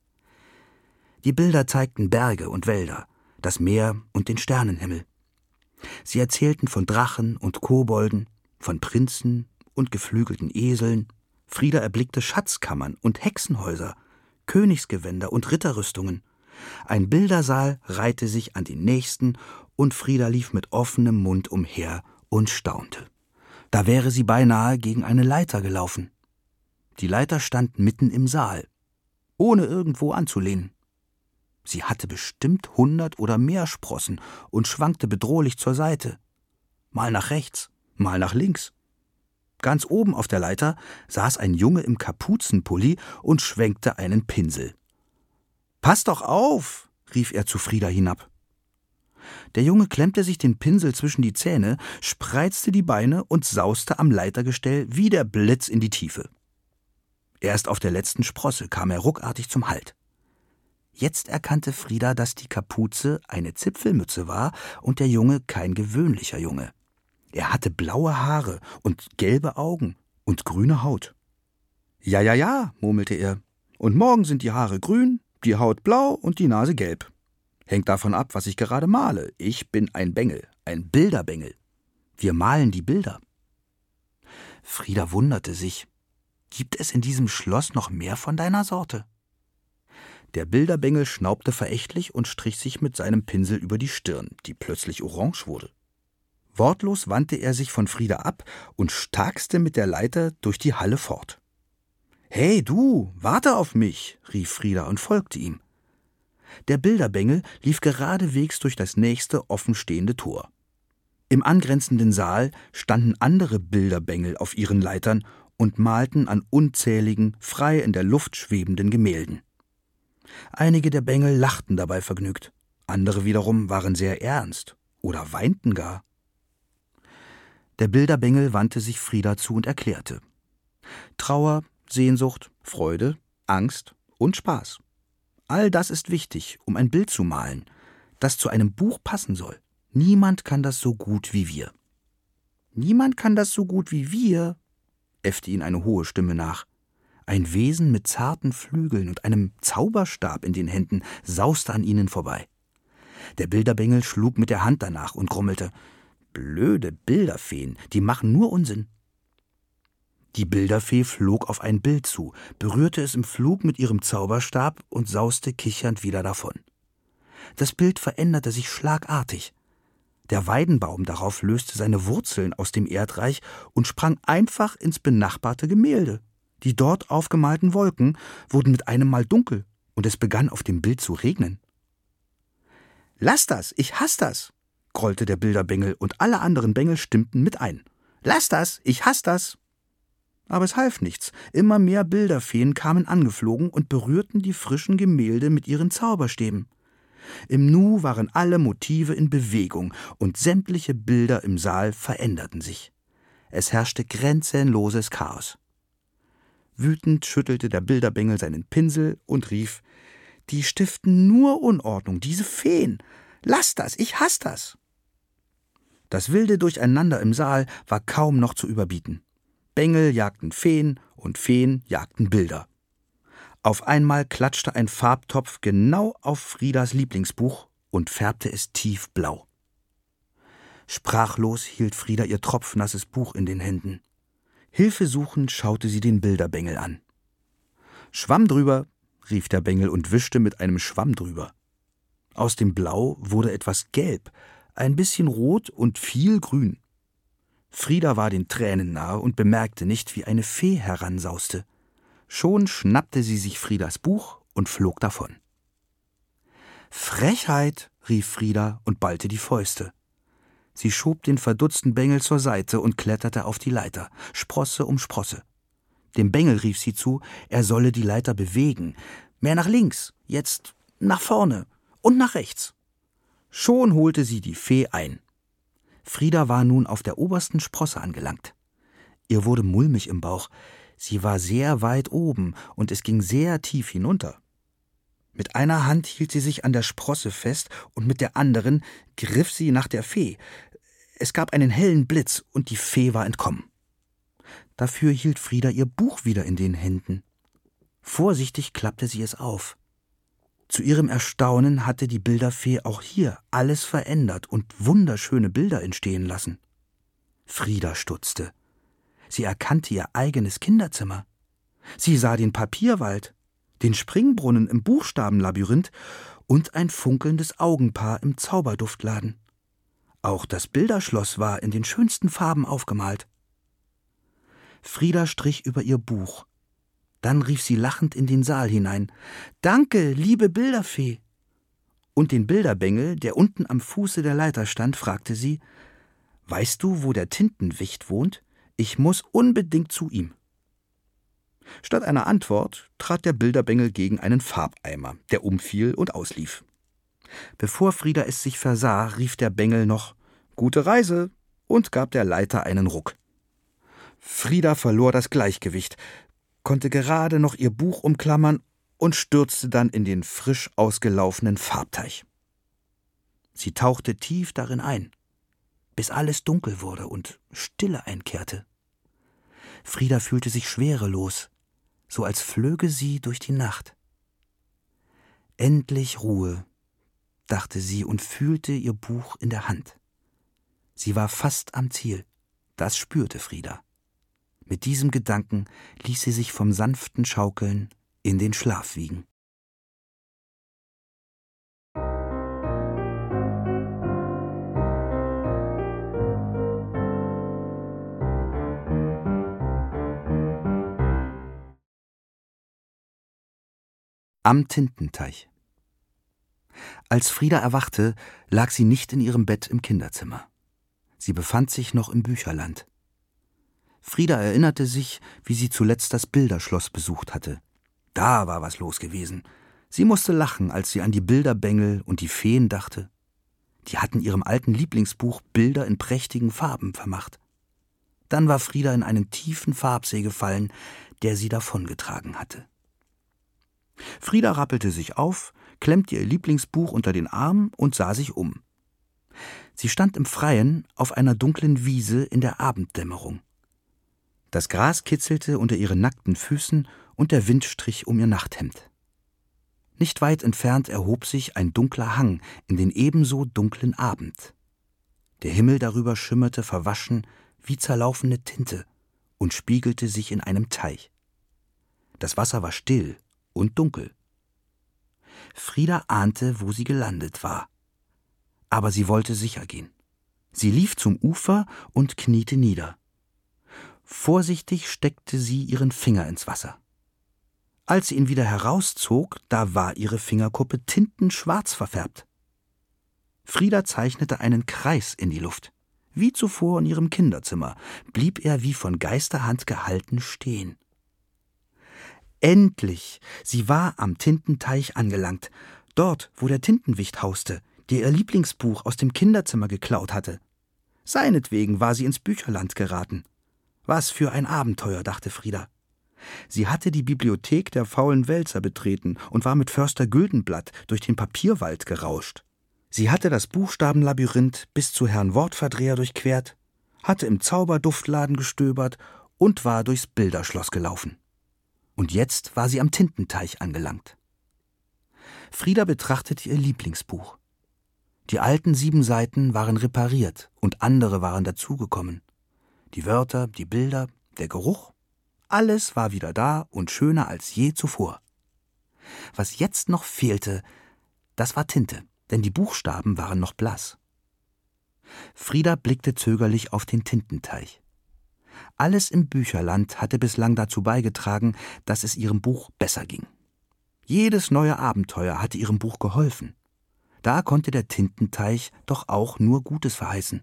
Die Bilder zeigten Berge und Wälder, das Meer und den Sternenhimmel. Sie erzählten von Drachen und Kobolden, von Prinzen und geflügelten Eseln. Frida erblickte Schatzkammern und Hexenhäuser, Königsgewänder und Ritterrüstungen. Ein Bildersaal reihte sich an den nächsten, und Frida lief mit offenem Mund umher und staunte. Da wäre sie beinahe gegen eine Leiter gelaufen. Die Leiter stand mitten im Saal, ohne irgendwo anzulehnen. Sie hatte bestimmt hundert oder mehr Sprossen und schwankte bedrohlich zur Seite. Mal nach rechts, mal nach links. Ganz oben auf der Leiter saß ein Junge im Kapuzenpulli und schwenkte einen Pinsel. »Pass doch auf«, rief er zu Frida hinab. Der Junge klemmte sich den Pinsel zwischen die Zähne, spreizte die Beine und sauste am Leitergestell wie der Blitz in die Tiefe. Erst auf der letzten Sprosse kam er ruckartig zum Halt. Jetzt erkannte Frida, dass die Kapuze eine Zipfelmütze war und der Junge kein gewöhnlicher Junge. Er hatte blaue Haare und gelbe Augen und grüne Haut. »Ja, ja, ja«, murmelte er, »und morgen sind die Haare grün, die Haut blau und die Nase gelb. Hängt davon ab, was ich gerade male. Ich bin ein Bengel, ein Bilderbengel. Wir malen die Bilder.« Frida wunderte sich. »Gibt es in diesem Schloss noch mehr von deiner Sorte?« Der Bilderbengel schnaubte verächtlich und strich sich mit seinem Pinsel über die Stirn, die plötzlich orange wurde. Wortlos wandte er sich von Frida ab und starkste mit der Leiter durch die Halle fort. »Hey, du, warte auf mich«, rief Frida und folgte ihm. Der Bilderbengel lief geradewegs durch das nächste offenstehende Tor. Im angrenzenden Saal standen andere Bilderbengel auf ihren Leitern und malten an unzähligen, frei in der Luft schwebenden Gemälden. Einige der Bengel lachten dabei vergnügt, andere wiederum waren sehr ernst oder weinten gar. Der Bilderbengel wandte sich Frida zu und erklärte: Trauer, Sehnsucht, Freude, Angst und Spaß. All das ist wichtig, um ein Bild zu malen, das zu einem Buch passen soll. Niemand kann das so gut wie wir. Niemand kann das so gut wie wir, äffte ihn eine hohe Stimme nach. Ein Wesen mit zarten Flügeln und einem Zauberstab in den Händen sauste an ihnen vorbei. Der Bilderbengel schlug mit der Hand danach und grummelte: Blöde Bilderfeen, die machen nur Unsinn. Die Bilderfee flog auf ein Bild zu, berührte es im Flug mit ihrem Zauberstab und sauste kichernd wieder davon. Das Bild veränderte sich schlagartig. Der Weidenbaum darauf löste seine Wurzeln aus dem Erdreich und sprang einfach ins benachbarte Gemälde. Die dort aufgemalten Wolken wurden mit einem Mal dunkel und es begann auf dem Bild zu regnen. »Lass das, ich hass das«, grollte der Bilderbengel und alle anderen Bengel stimmten mit ein. »Lass das, ich hass das!« Aber es half nichts. Immer mehr Bilderfeen kamen angeflogen und berührten die frischen Gemälde mit ihren Zauberstäben. Im Nu waren alle Motive in Bewegung und sämtliche Bilder im Saal veränderten sich. Es herrschte grenzenloses Chaos. Wütend schüttelte der Bilderbengel seinen Pinsel und rief: »Die stiften nur Unordnung, diese Feen! Lass das, ich hass das!« Das wilde Durcheinander im Saal war kaum noch zu überbieten. Bengel jagten Feen und Feen jagten Bilder. Auf einmal klatschte ein Farbtopf genau auf Fridas Lieblingsbuch und färbte es tiefblau. Sprachlos hielt Frida ihr tropfnasses Buch in den Händen. Hilfesuchend schaute sie den Bilderbengel an. »Schwamm drüber«, rief der Bengel und wischte mit einem Schwamm drüber. Aus dem Blau wurde etwas gelb, ein bisschen rot und viel grün. Frida war den Tränen nahe und bemerkte nicht, wie eine Fee heransauste. Schon schnappte sie sich Fridas Buch und flog davon. »Frechheit«, rief Frida und ballte die Fäuste. Sie schob den verdutzten Bengel zur Seite und kletterte auf die Leiter, Sprosse um Sprosse. Dem Bengel rief sie zu, er solle die Leiter bewegen. Mehr nach links, jetzt nach vorne und nach rechts. Schon holte sie die Fee ein. Frida war nun auf der obersten Sprosse angelangt. Ihr wurde mulmig im Bauch. Sie war sehr weit oben und es ging sehr tief hinunter. Mit einer Hand hielt sie sich an der Sprosse fest und mit der anderen griff sie nach der Fee. Es gab einen hellen Blitz und die Fee war entkommen. Dafür hielt Frida ihr Buch wieder in den Händen. Vorsichtig klappte sie es auf. Zu ihrem Erstaunen hatte die Bilderfee auch hier alles verändert und wunderschöne Bilder entstehen lassen. Frida stutzte. Sie erkannte ihr eigenes Kinderzimmer. Sie sah den Papierwald, den Springbrunnen im Buchstabenlabyrinth und ein funkelndes Augenpaar im Zauberduftladen. Auch das Bilderschloss war in den schönsten Farben aufgemalt. Frida strich über ihr Buch. Dann rief sie lachend in den Saal hinein: »Danke, liebe Bilderfee!« Und den Bilderbengel, der unten am Fuße der Leiter stand, fragte sie: »Weißt du, wo der Tintenwicht wohnt? Ich muss unbedingt zu ihm.« Statt einer Antwort trat der Bilderbengel gegen einen Farbeimer, der umfiel und auslief. Bevor Frida es sich versah, rief der Bengel noch: »Gute Reise!« und gab der Leiter einen Ruck. Frida verlor das Gleichgewicht, konnte gerade noch ihr Buch umklammern und stürzte dann in den frisch ausgelaufenen Farbteich. Sie tauchte tief darin ein, bis alles dunkel wurde und Stille einkehrte. Frida fühlte sich schwerelos, so als flöge sie durch die Nacht. Endlich Ruhe, dachte sie und fühlte ihr Buch in der Hand. Sie war fast am Ziel, das spürte Frida. Mit diesem Gedanken ließ sie sich vom sanften Schaukeln in den Schlaf wiegen. Am Tintenteich. Als Frida erwachte, lag sie nicht in ihrem Bett im Kinderzimmer. Sie befand sich noch im Bücherland. Frida erinnerte sich, wie sie zuletzt das Bilderschloss besucht hatte. Da war was los gewesen. Sie musste lachen, als sie an die Bilderbengel und die Feen dachte. Die hatten ihrem alten Lieblingsbuch Bilder in prächtigen Farben vermacht. Dann war Frida in einen tiefen Farbsee gefallen, der sie davongetragen hatte. Frida rappelte sich auf, klemmte ihr Lieblingsbuch unter den Arm und sah sich um. Sie stand im Freien auf einer dunklen Wiese in der Abenddämmerung. Das Gras kitzelte unter ihren nackten Füßen und der Wind strich um ihr Nachthemd. Nicht weit entfernt erhob sich ein dunkler Hang in den ebenso dunklen Abend. Der Himmel darüber schimmerte verwaschen wie zerlaufene Tinte und spiegelte sich in einem Teich. Das Wasser war still und dunkel. Frida ahnte, wo sie gelandet war. Aber sie wollte sicher gehen. Sie lief zum Ufer und kniete nieder. Vorsichtig steckte sie ihren Finger ins Wasser. Als sie ihn wieder herauszog, da war ihre Fingerkuppe tintenschwarz verfärbt. Frida zeichnete einen Kreis in die Luft. Wie zuvor in ihrem Kinderzimmer blieb er wie von Geisterhand gehalten stehen. Endlich! Sie war am Tintenteich angelangt, dort, wo der Tintenwicht hauste, der ihr Lieblingsbuch aus dem Kinderzimmer geklaut hatte. Seinetwegen war sie ins Bücherland geraten. Was für ein Abenteuer, dachte Frida. Sie hatte die Bibliothek der faulen Wälzer betreten und war mit Förster Güldenblatt durch den Papierwald gerauscht. Sie hatte das Buchstabenlabyrinth bis zu Herrn Wortverdreher durchquert, hatte im Zauberduftladen gestöbert und war durchs Bilderschloss gelaufen. Und jetzt war sie am Tintenteich angelangt. Frida betrachtete ihr Lieblingsbuch. Die alten sieben Seiten waren repariert und andere waren dazugekommen. Die Wörter, die Bilder, der Geruch, alles war wieder da und schöner als je zuvor. Was jetzt noch fehlte, das war Tinte, denn die Buchstaben waren noch blass. Frida blickte zögerlich auf den Tintenteich. Alles im Bücherland hatte bislang dazu beigetragen, dass es ihrem Buch besser ging. Jedes neue Abenteuer hatte ihrem Buch geholfen. Da konnte der Tintenteich doch auch nur Gutes verheißen.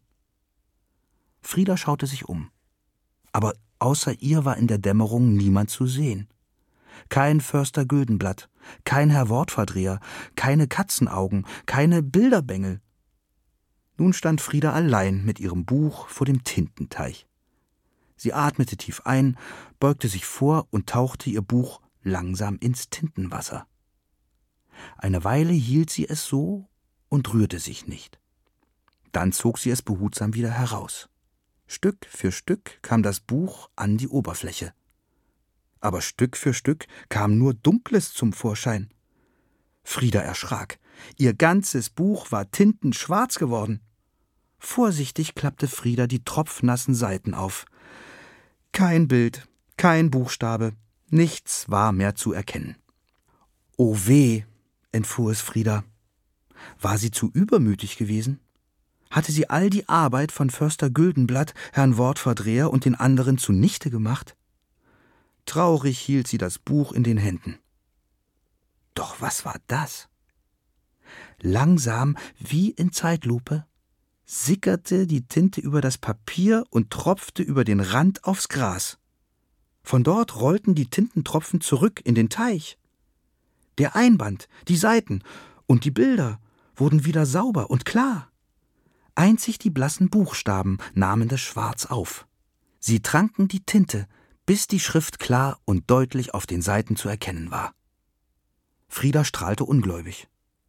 Frida schaute sich um. Aber außer ihr war in der Dämmerung niemand zu sehen. Kein Förster Güldenblatt, kein Herr Wortverdreher, keine Katzenaugen, keine Bilderbengel. Nun stand Frida allein mit ihrem Buch vor dem Tintenteich. Sie atmete tief ein, beugte sich vor und tauchte ihr Buch langsam ins Tintenwasser. Eine Weile hielt sie es so und rührte sich nicht. Dann zog sie es behutsam wieder heraus. Stück für Stück kam das Buch an die Oberfläche. Aber Stück für Stück kam nur Dunkles zum Vorschein. Frieda erschrak. Ihr ganzes Buch war tintenschwarz geworden. Vorsichtig klappte Frieda die tropfnassen Seiten auf. Kein Bild, kein Buchstabe, nichts war mehr zu erkennen. »Oh weh«, entfuhr es Frieda. War sie zu übermütig gewesen? Hatte sie all die Arbeit von Förster Güldenblatt, Herrn Wortverdreher und den anderen zunichte gemacht? Traurig hielt sie das Buch in den Händen. Doch was war das? Langsam, wie in Zeitlupe, sickerte die Tinte über das Papier und tropfte über den Rand aufs Gras. Von dort rollten die Tintentropfen zurück in den Teich. Der Einband, die Seiten und die Bilder wurden wieder sauber und klar. Einzig die blassen Buchstaben nahmen das Schwarz auf. Sie tranken die Tinte, bis die Schrift klar und deutlich auf den Seiten zu erkennen war. Frieda strahlte ungläubig.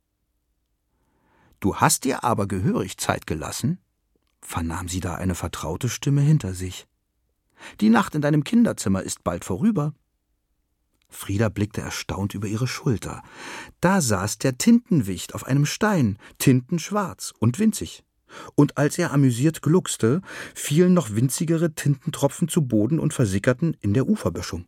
»Du hast dir aber gehörig Zeit gelassen«, vernahm sie da eine vertraute Stimme hinter sich. »Die Nacht in deinem Kinderzimmer ist bald vorüber.« Frieda blickte erstaunt über ihre Schulter. Da saß der Tintenwicht auf einem Stein, tintenschwarz und winzig. Und als er amüsiert gluckste, fielen noch winzigere Tintentropfen zu Boden und versickerten in der Uferböschung.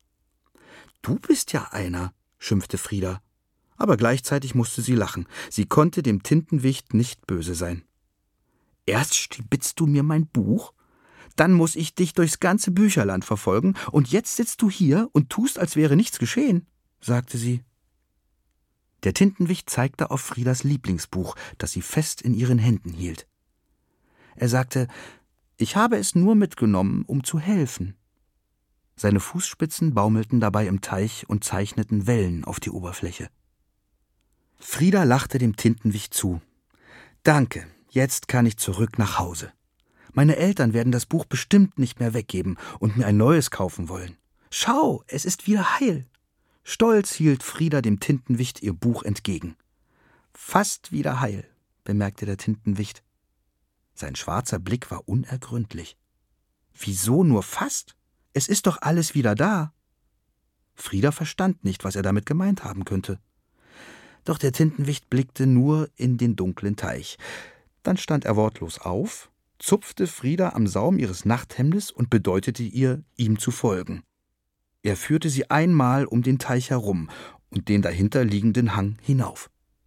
»Du bist ja einer«, schimpfte Frieda. Aber gleichzeitig musste sie lachen. Sie konnte dem Tintenwicht nicht böse sein. »Erst stibitzt du mir mein Buch, dann muss ich dich durchs ganze Bücherland verfolgen, und jetzt sitzt du hier und tust, als wäre nichts geschehen«, sagte sie. Der Tintenwicht zeigte auf Friedas Lieblingsbuch, das sie fest in ihren Händen hielt. Er sagte, »Ich habe es nur mitgenommen, um zu helfen.« Seine Fußspitzen baumelten dabei im Teich und zeichneten Wellen auf die Oberfläche. Frieda lachte dem Tintenwicht zu. »Danke, jetzt kann ich zurück nach Hause. Meine Eltern werden das Buch bestimmt nicht mehr weggeben und mir ein neues kaufen wollen. Schau, es ist wieder heil.« Stolz hielt Frieda dem Tintenwicht ihr Buch entgegen. »Fast wieder heil«, bemerkte der Tintenwicht. Sein schwarzer Blick war unergründlich. »Wieso nur fast? Es ist doch alles wieder da.« Frieda verstand nicht, was er damit gemeint haben könnte. Doch der Tintenwicht blickte nur in den dunklen Teich. Dann stand er wortlos auf, zupfte Frieda am Saum ihres Nachthemdes und bedeutete ihr, ihm zu folgen. Er führte sie einmal um den Teich herum und den dahinter liegenden Hang hinauf.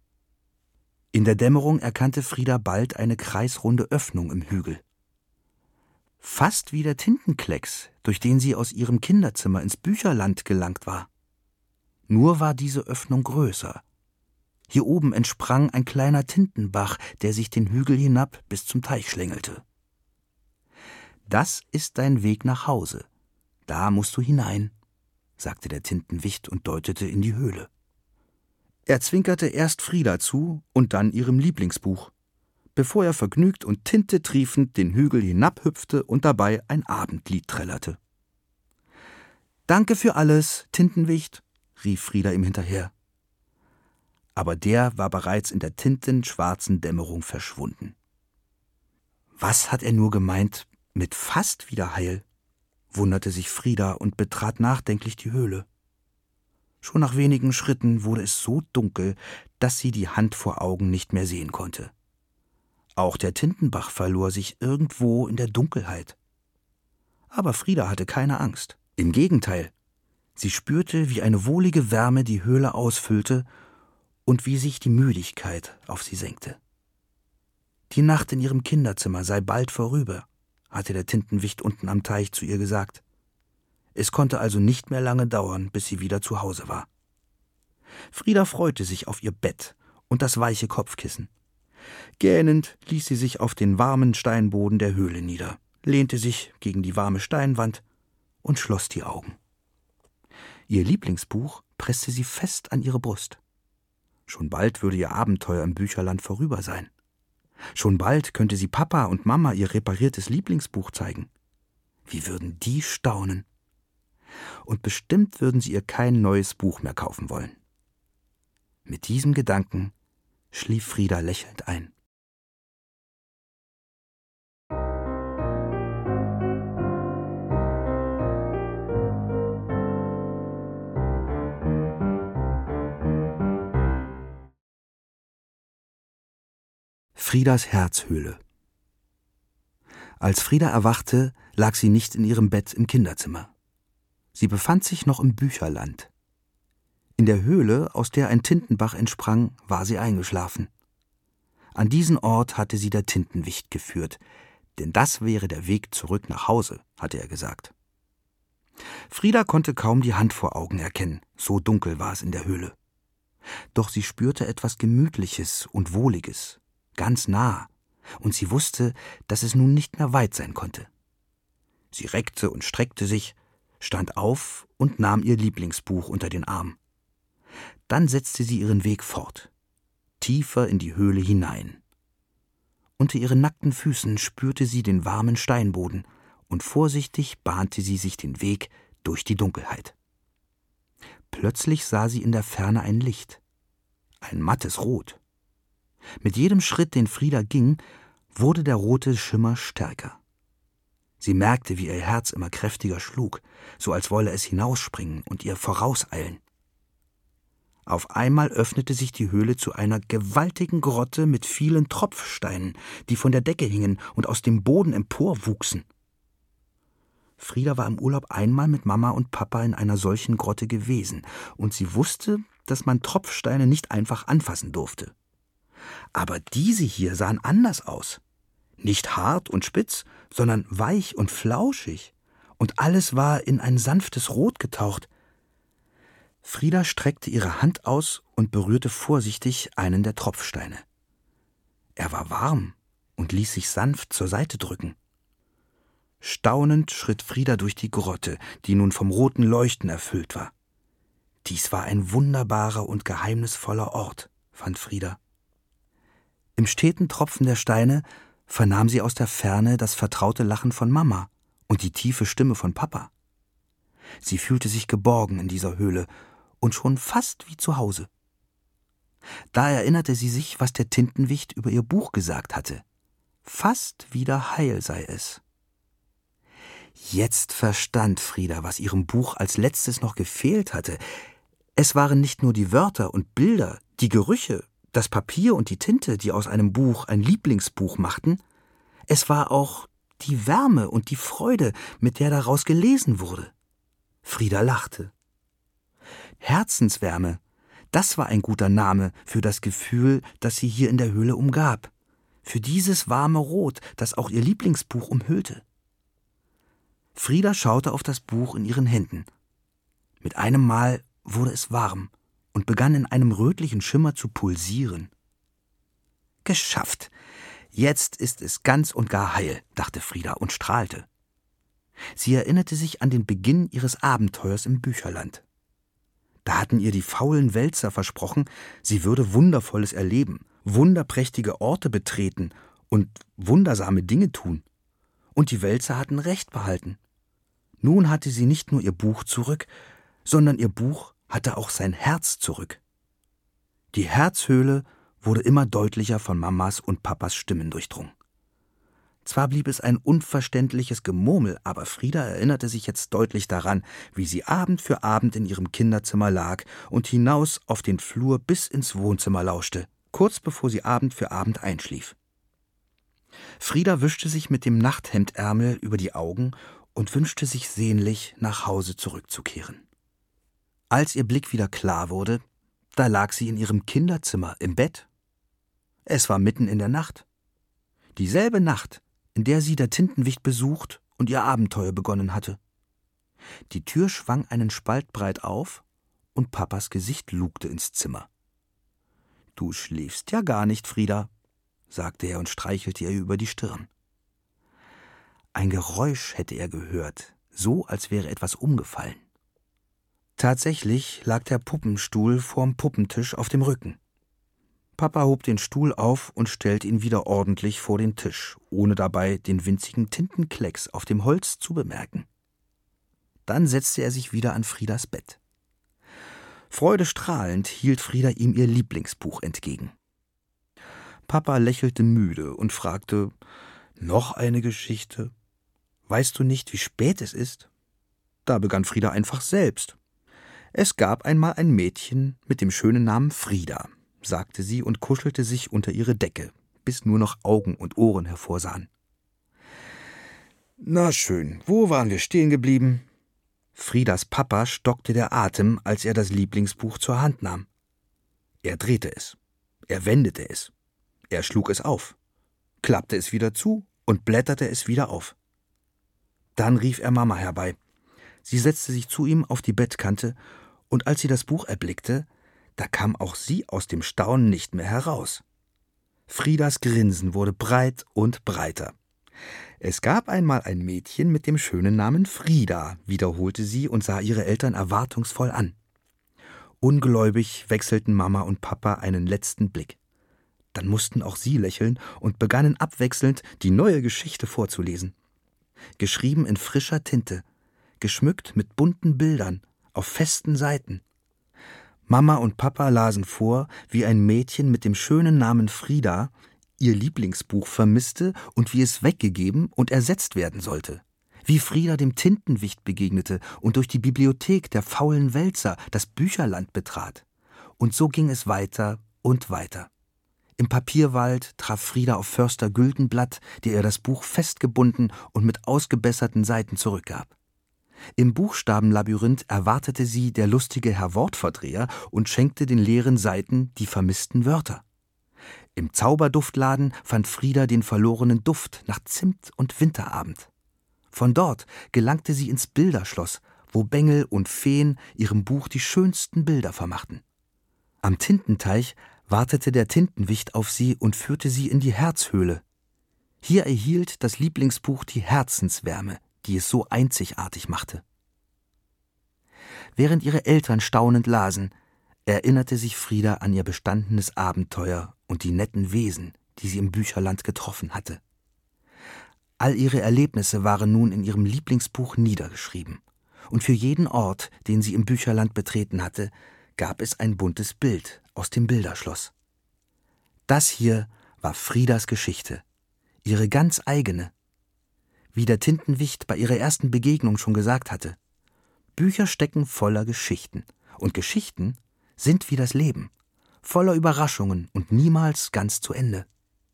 In der Dämmerung erkannte Frieda bald eine kreisrunde Öffnung im Hügel. Fast wie der Tintenklecks, durch den sie aus ihrem Kinderzimmer ins Bücherland gelangt war. Nur war diese Öffnung größer. Hier oben entsprang ein kleiner Tintenbach, der sich den Hügel hinab bis zum Teich schlängelte. »Das ist dein Weg nach Hause. Da musst du hinein«, sagte der Tintenwicht und deutete in die Höhle. Er zwinkerte erst Frieda zu und dann ihrem Lieblingsbuch, bevor er vergnügt und tintetriefend den Hügel hinabhüpfte und dabei ein Abendlied trällerte. »Danke für alles, Tintenwicht«, rief Frieda ihm hinterher. Aber der war bereits in der tintenschwarzen Dämmerung verschwunden. Was hat er nur gemeint mit fast wieder heil? Wunderte sich Frieda und betrat nachdenklich die Höhle. Schon nach wenigen Schritten wurde es so dunkel, dass sie die Hand vor Augen nicht mehr sehen konnte. Auch der Tintenbach verlor sich irgendwo in der Dunkelheit. Aber Frieda hatte keine Angst. Im Gegenteil, sie spürte, wie eine wohlige Wärme die Höhle ausfüllte und wie sich die Müdigkeit auf sie senkte. Die Nacht in ihrem Kinderzimmer sei bald vorüber, hatte der Tintenwicht unten am Teich zu ihr gesagt. Es konnte also nicht mehr lange dauern, bis sie wieder zu Hause war. Frieda freute sich auf ihr Bett und das weiche Kopfkissen. Gähnend ließ sie sich auf den warmen Steinboden der Höhle nieder, lehnte sich gegen die warme Steinwand und schloss die Augen. Ihr Lieblingsbuch presste sie fest an ihre Brust. Schon bald würde ihr Abenteuer im Bücherland vorüber sein. Schon bald könnte sie Papa und Mama ihr repariertes Lieblingsbuch zeigen. Wie würden die staunen? Und bestimmt würden sie ihr kein neues Buch mehr kaufen wollen. Mit diesem Gedanken schlief Frida lächelnd ein. Friedas Herzhöhle. Als Frida erwachte, lag sie nicht in ihrem Bett im Kinderzimmer. Sie befand sich noch im Bücherland. In der Höhle, aus der ein Tintenbach entsprang, war sie eingeschlafen. An diesen Ort hatte sie der Tintenwicht geführt, denn das wäre der Weg zurück nach Hause, hatte er gesagt. Frida konnte kaum die Hand vor Augen erkennen, so dunkel war es in der Höhle. Doch sie spürte etwas Gemütliches und Wohliges, ganz nah, und sie wusste, dass es nun nicht mehr weit sein konnte. Sie reckte und streckte sich, stand auf und nahm ihr Lieblingsbuch unter den Arm. Dann setzte sie ihren Weg fort, tiefer in die Höhle hinein. Unter ihren nackten Füßen spürte sie den warmen Steinboden, und vorsichtig bahnte sie sich den Weg durch die Dunkelheit. Plötzlich sah sie in der Ferne ein Licht, ein mattes Rot. Mit jedem Schritt, den Frida ging, wurde der rote Schimmer stärker. Sie merkte, wie ihr Herz immer kräftiger schlug, so als wolle es hinausspringen und ihr vorauseilen. Auf einmal öffnete sich die Höhle zu einer gewaltigen Grotte mit vielen Tropfsteinen, die von der Decke hingen und aus dem Boden emporwuchsen. Frida war im Urlaub einmal mit Mama und Papa in einer solchen Grotte gewesen, und sie wusste, dass man Tropfsteine nicht einfach anfassen durfte. Aber diese hier sahen anders aus. Nicht hart und spitz, sondern weich und flauschig, und alles war in ein sanftes Rot getaucht. Frida streckte ihre Hand aus und berührte vorsichtig einen der Tropfsteine. Er war warm und ließ sich sanft zur Seite drücken. Staunend schritt Frida durch die Grotte, die nun vom roten Leuchten erfüllt war. Dies war ein wunderbarer und geheimnisvoller Ort, fand Frida. Im steten Tropfen der Steine vernahm sie aus der Ferne das vertraute Lachen von Mama und die tiefe Stimme von Papa. Sie fühlte sich geborgen in dieser Höhle und schon fast wie zu Hause. Da erinnerte sie sich, was der Tintenwicht über ihr Buch gesagt hatte. Fast wieder heil sei es. Jetzt verstand Frida, was ihrem Buch als letztes noch gefehlt hatte. Es waren nicht nur die Wörter und Bilder, die Gerüche, das Papier und die Tinte, die aus einem Buch ein Lieblingsbuch machten. Es war auch die Wärme und die Freude, mit der daraus gelesen wurde. Frida lachte. Herzenswärme, das war ein guter Name für das Gefühl, das sie hier in der Höhle umgab. Für dieses warme Rot, das auch ihr Lieblingsbuch umhüllte. Frida schaute auf das Buch in ihren Händen. Mit einem Mal wurde es warm und begann in einem rötlichen Schimmer zu pulsieren. Geschafft! Jetzt ist es ganz und gar heil, dachte Frida und strahlte. Sie erinnerte sich an den Beginn ihres Abenteuers im Bücherland. Da hatten ihr die faulen Wälzer versprochen, sie würde Wundervolles erleben, wunderprächtige Orte betreten und wundersame Dinge tun. Und die Wälzer hatten Recht behalten. Nun hatte sie nicht nur ihr Buch zurück, sondern ihr Buch hatte auch sein Herz zurück. Die Herzhöhle wurde immer deutlicher von Mamas und Papas Stimmen durchdrungen. Zwar blieb es ein unverständliches Gemurmel, aber Frida erinnerte sich jetzt deutlich daran, wie sie Abend für Abend in ihrem Kinderzimmer lag und hinaus auf den Flur bis ins Wohnzimmer lauschte, kurz bevor sie Abend für Abend einschlief. Frida wischte sich mit dem Nachthemdärmel über die Augen und wünschte sich sehnlich, nach Hause zurückzukehren. Als ihr Blick wieder klar wurde, da lag sie in ihrem Kinderzimmer im Bett. Es war mitten in der Nacht. Dieselbe Nacht, in der sie der Tintenwicht besucht und ihr Abenteuer begonnen hatte. Die Tür schwang einen Spalt breit auf und Papas Gesicht lugte ins Zimmer. »Du schläfst ja gar nicht, Frida«, sagte er und streichelte ihr über die Stirn. Ein Geräusch hätte er gehört, so als wäre etwas umgefallen. Tatsächlich lag der Puppenstuhl vorm Puppentisch auf dem Rücken. Papa hob den Stuhl auf und stellte ihn wieder ordentlich vor den Tisch, ohne dabei den winzigen Tintenklecks auf dem Holz zu bemerken. Dann setzte er sich wieder an Friedas Bett. Freudestrahlend hielt Frieda ihm ihr Lieblingsbuch entgegen. Papa lächelte müde und fragte: »Noch eine Geschichte? Weißt du nicht, wie spät es ist?« Da begann Frieda einfach selbst. »Es gab einmal ein Mädchen mit dem schönen Namen Frieda«, sagte sie und kuschelte sich unter ihre Decke, bis nur noch Augen und Ohren hervorsahen. »Na schön, wo waren wir stehen geblieben?« Friedas Papa stockte der Atem, als er das Lieblingsbuch zur Hand nahm. Er drehte es, er wendete es, er schlug es auf, klappte es wieder zu und blätterte es wieder auf. Dann rief er Mama herbei. Sie setzte sich zu ihm auf die Bettkante, und als sie das Buch erblickte, da kam auch sie aus dem Staunen nicht mehr heraus. Friedas Grinsen wurde breit und breiter. »Es gab einmal ein Mädchen mit dem schönen Namen Frieda«, wiederholte sie und sah ihre Eltern erwartungsvoll an. Ungläubig wechselten Mama und Papa einen letzten Blick. Dann mussten auch sie lächeln und begannen abwechselnd die neue Geschichte vorzulesen. Geschrieben in frischer Tinte, geschmückt mit bunten Bildern, auf festen Seiten. Mama und Papa lasen vor, wie ein Mädchen mit dem schönen Namen Frieda ihr Lieblingsbuch vermisste und wie es weggegeben und ersetzt werden sollte. Wie Frieda dem Tintenwicht begegnete und durch die Bibliothek der faulen Wälzer das Bücherland betrat. Und so ging es weiter und weiter. Im Papierwald traf Frieda auf Förster Güldenblatt, der ihr das Buch festgebunden und mit ausgebesserten Seiten zurückgab. Im Buchstabenlabyrinth erwartete sie der lustige Herr Wortverdreher und schenkte den leeren Seiten die vermissten Wörter. Im Zauberduftladen fand Frieda den verlorenen Duft nach Zimt und Winterabend. Von dort gelangte sie ins Bilderschloss, wo Bengel und Feen ihrem Buch die schönsten Bilder vermachten. Am Tintenteich wartete der Tintenwicht auf sie und führte sie in die Herzhöhle. Hier erhielt das Lieblingsbuch die Herzenswärme, die es so einzigartig machte. Während ihre Eltern staunend lasen, erinnerte sich Frieda an ihr bestandenes Abenteuer und die netten Wesen, die sie im Bücherland getroffen hatte. All ihre Erlebnisse waren nun in ihrem Lieblingsbuch niedergeschrieben, und für jeden Ort, den sie im Bücherland betreten hatte, gab es ein buntes Bild aus dem Bilderschloss. Das hier war Friedas Geschichte, ihre ganz eigene. Wie der Tintenwicht bei ihrer ersten Begegnung schon gesagt hatte: Bücher stecken voller Geschichten, und Geschichten sind wie das Leben, voller Überraschungen und niemals ganz zu Ende.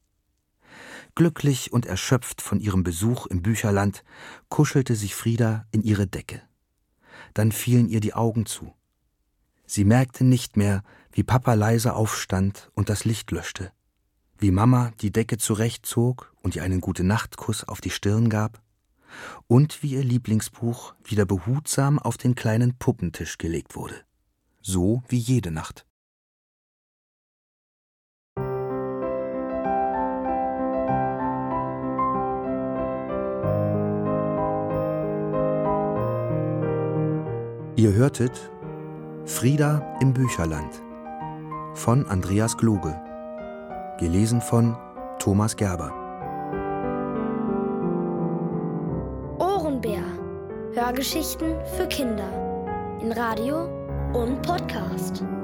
Glücklich und erschöpft von ihrem Besuch im Bücherland kuschelte sich Frieda in ihre Decke. Dann fielen ihr die Augen zu. Sie merkte nicht mehr, wie Papa leise aufstand und das Licht löschte, wie Mama die Decke zurechtzog und ihr einen Gute-Nacht-Kuss auf die Stirn gab und wie ihr Lieblingsbuch wieder behutsam auf den kleinen Puppentisch gelegt wurde. So wie jede Nacht. Ihr hörtet Frieda im Bücherland von Andreas Gloge, gelesen von Thomas Gerber. Ohrenbär. Hörgeschichten für Kinder in Radio und Podcast.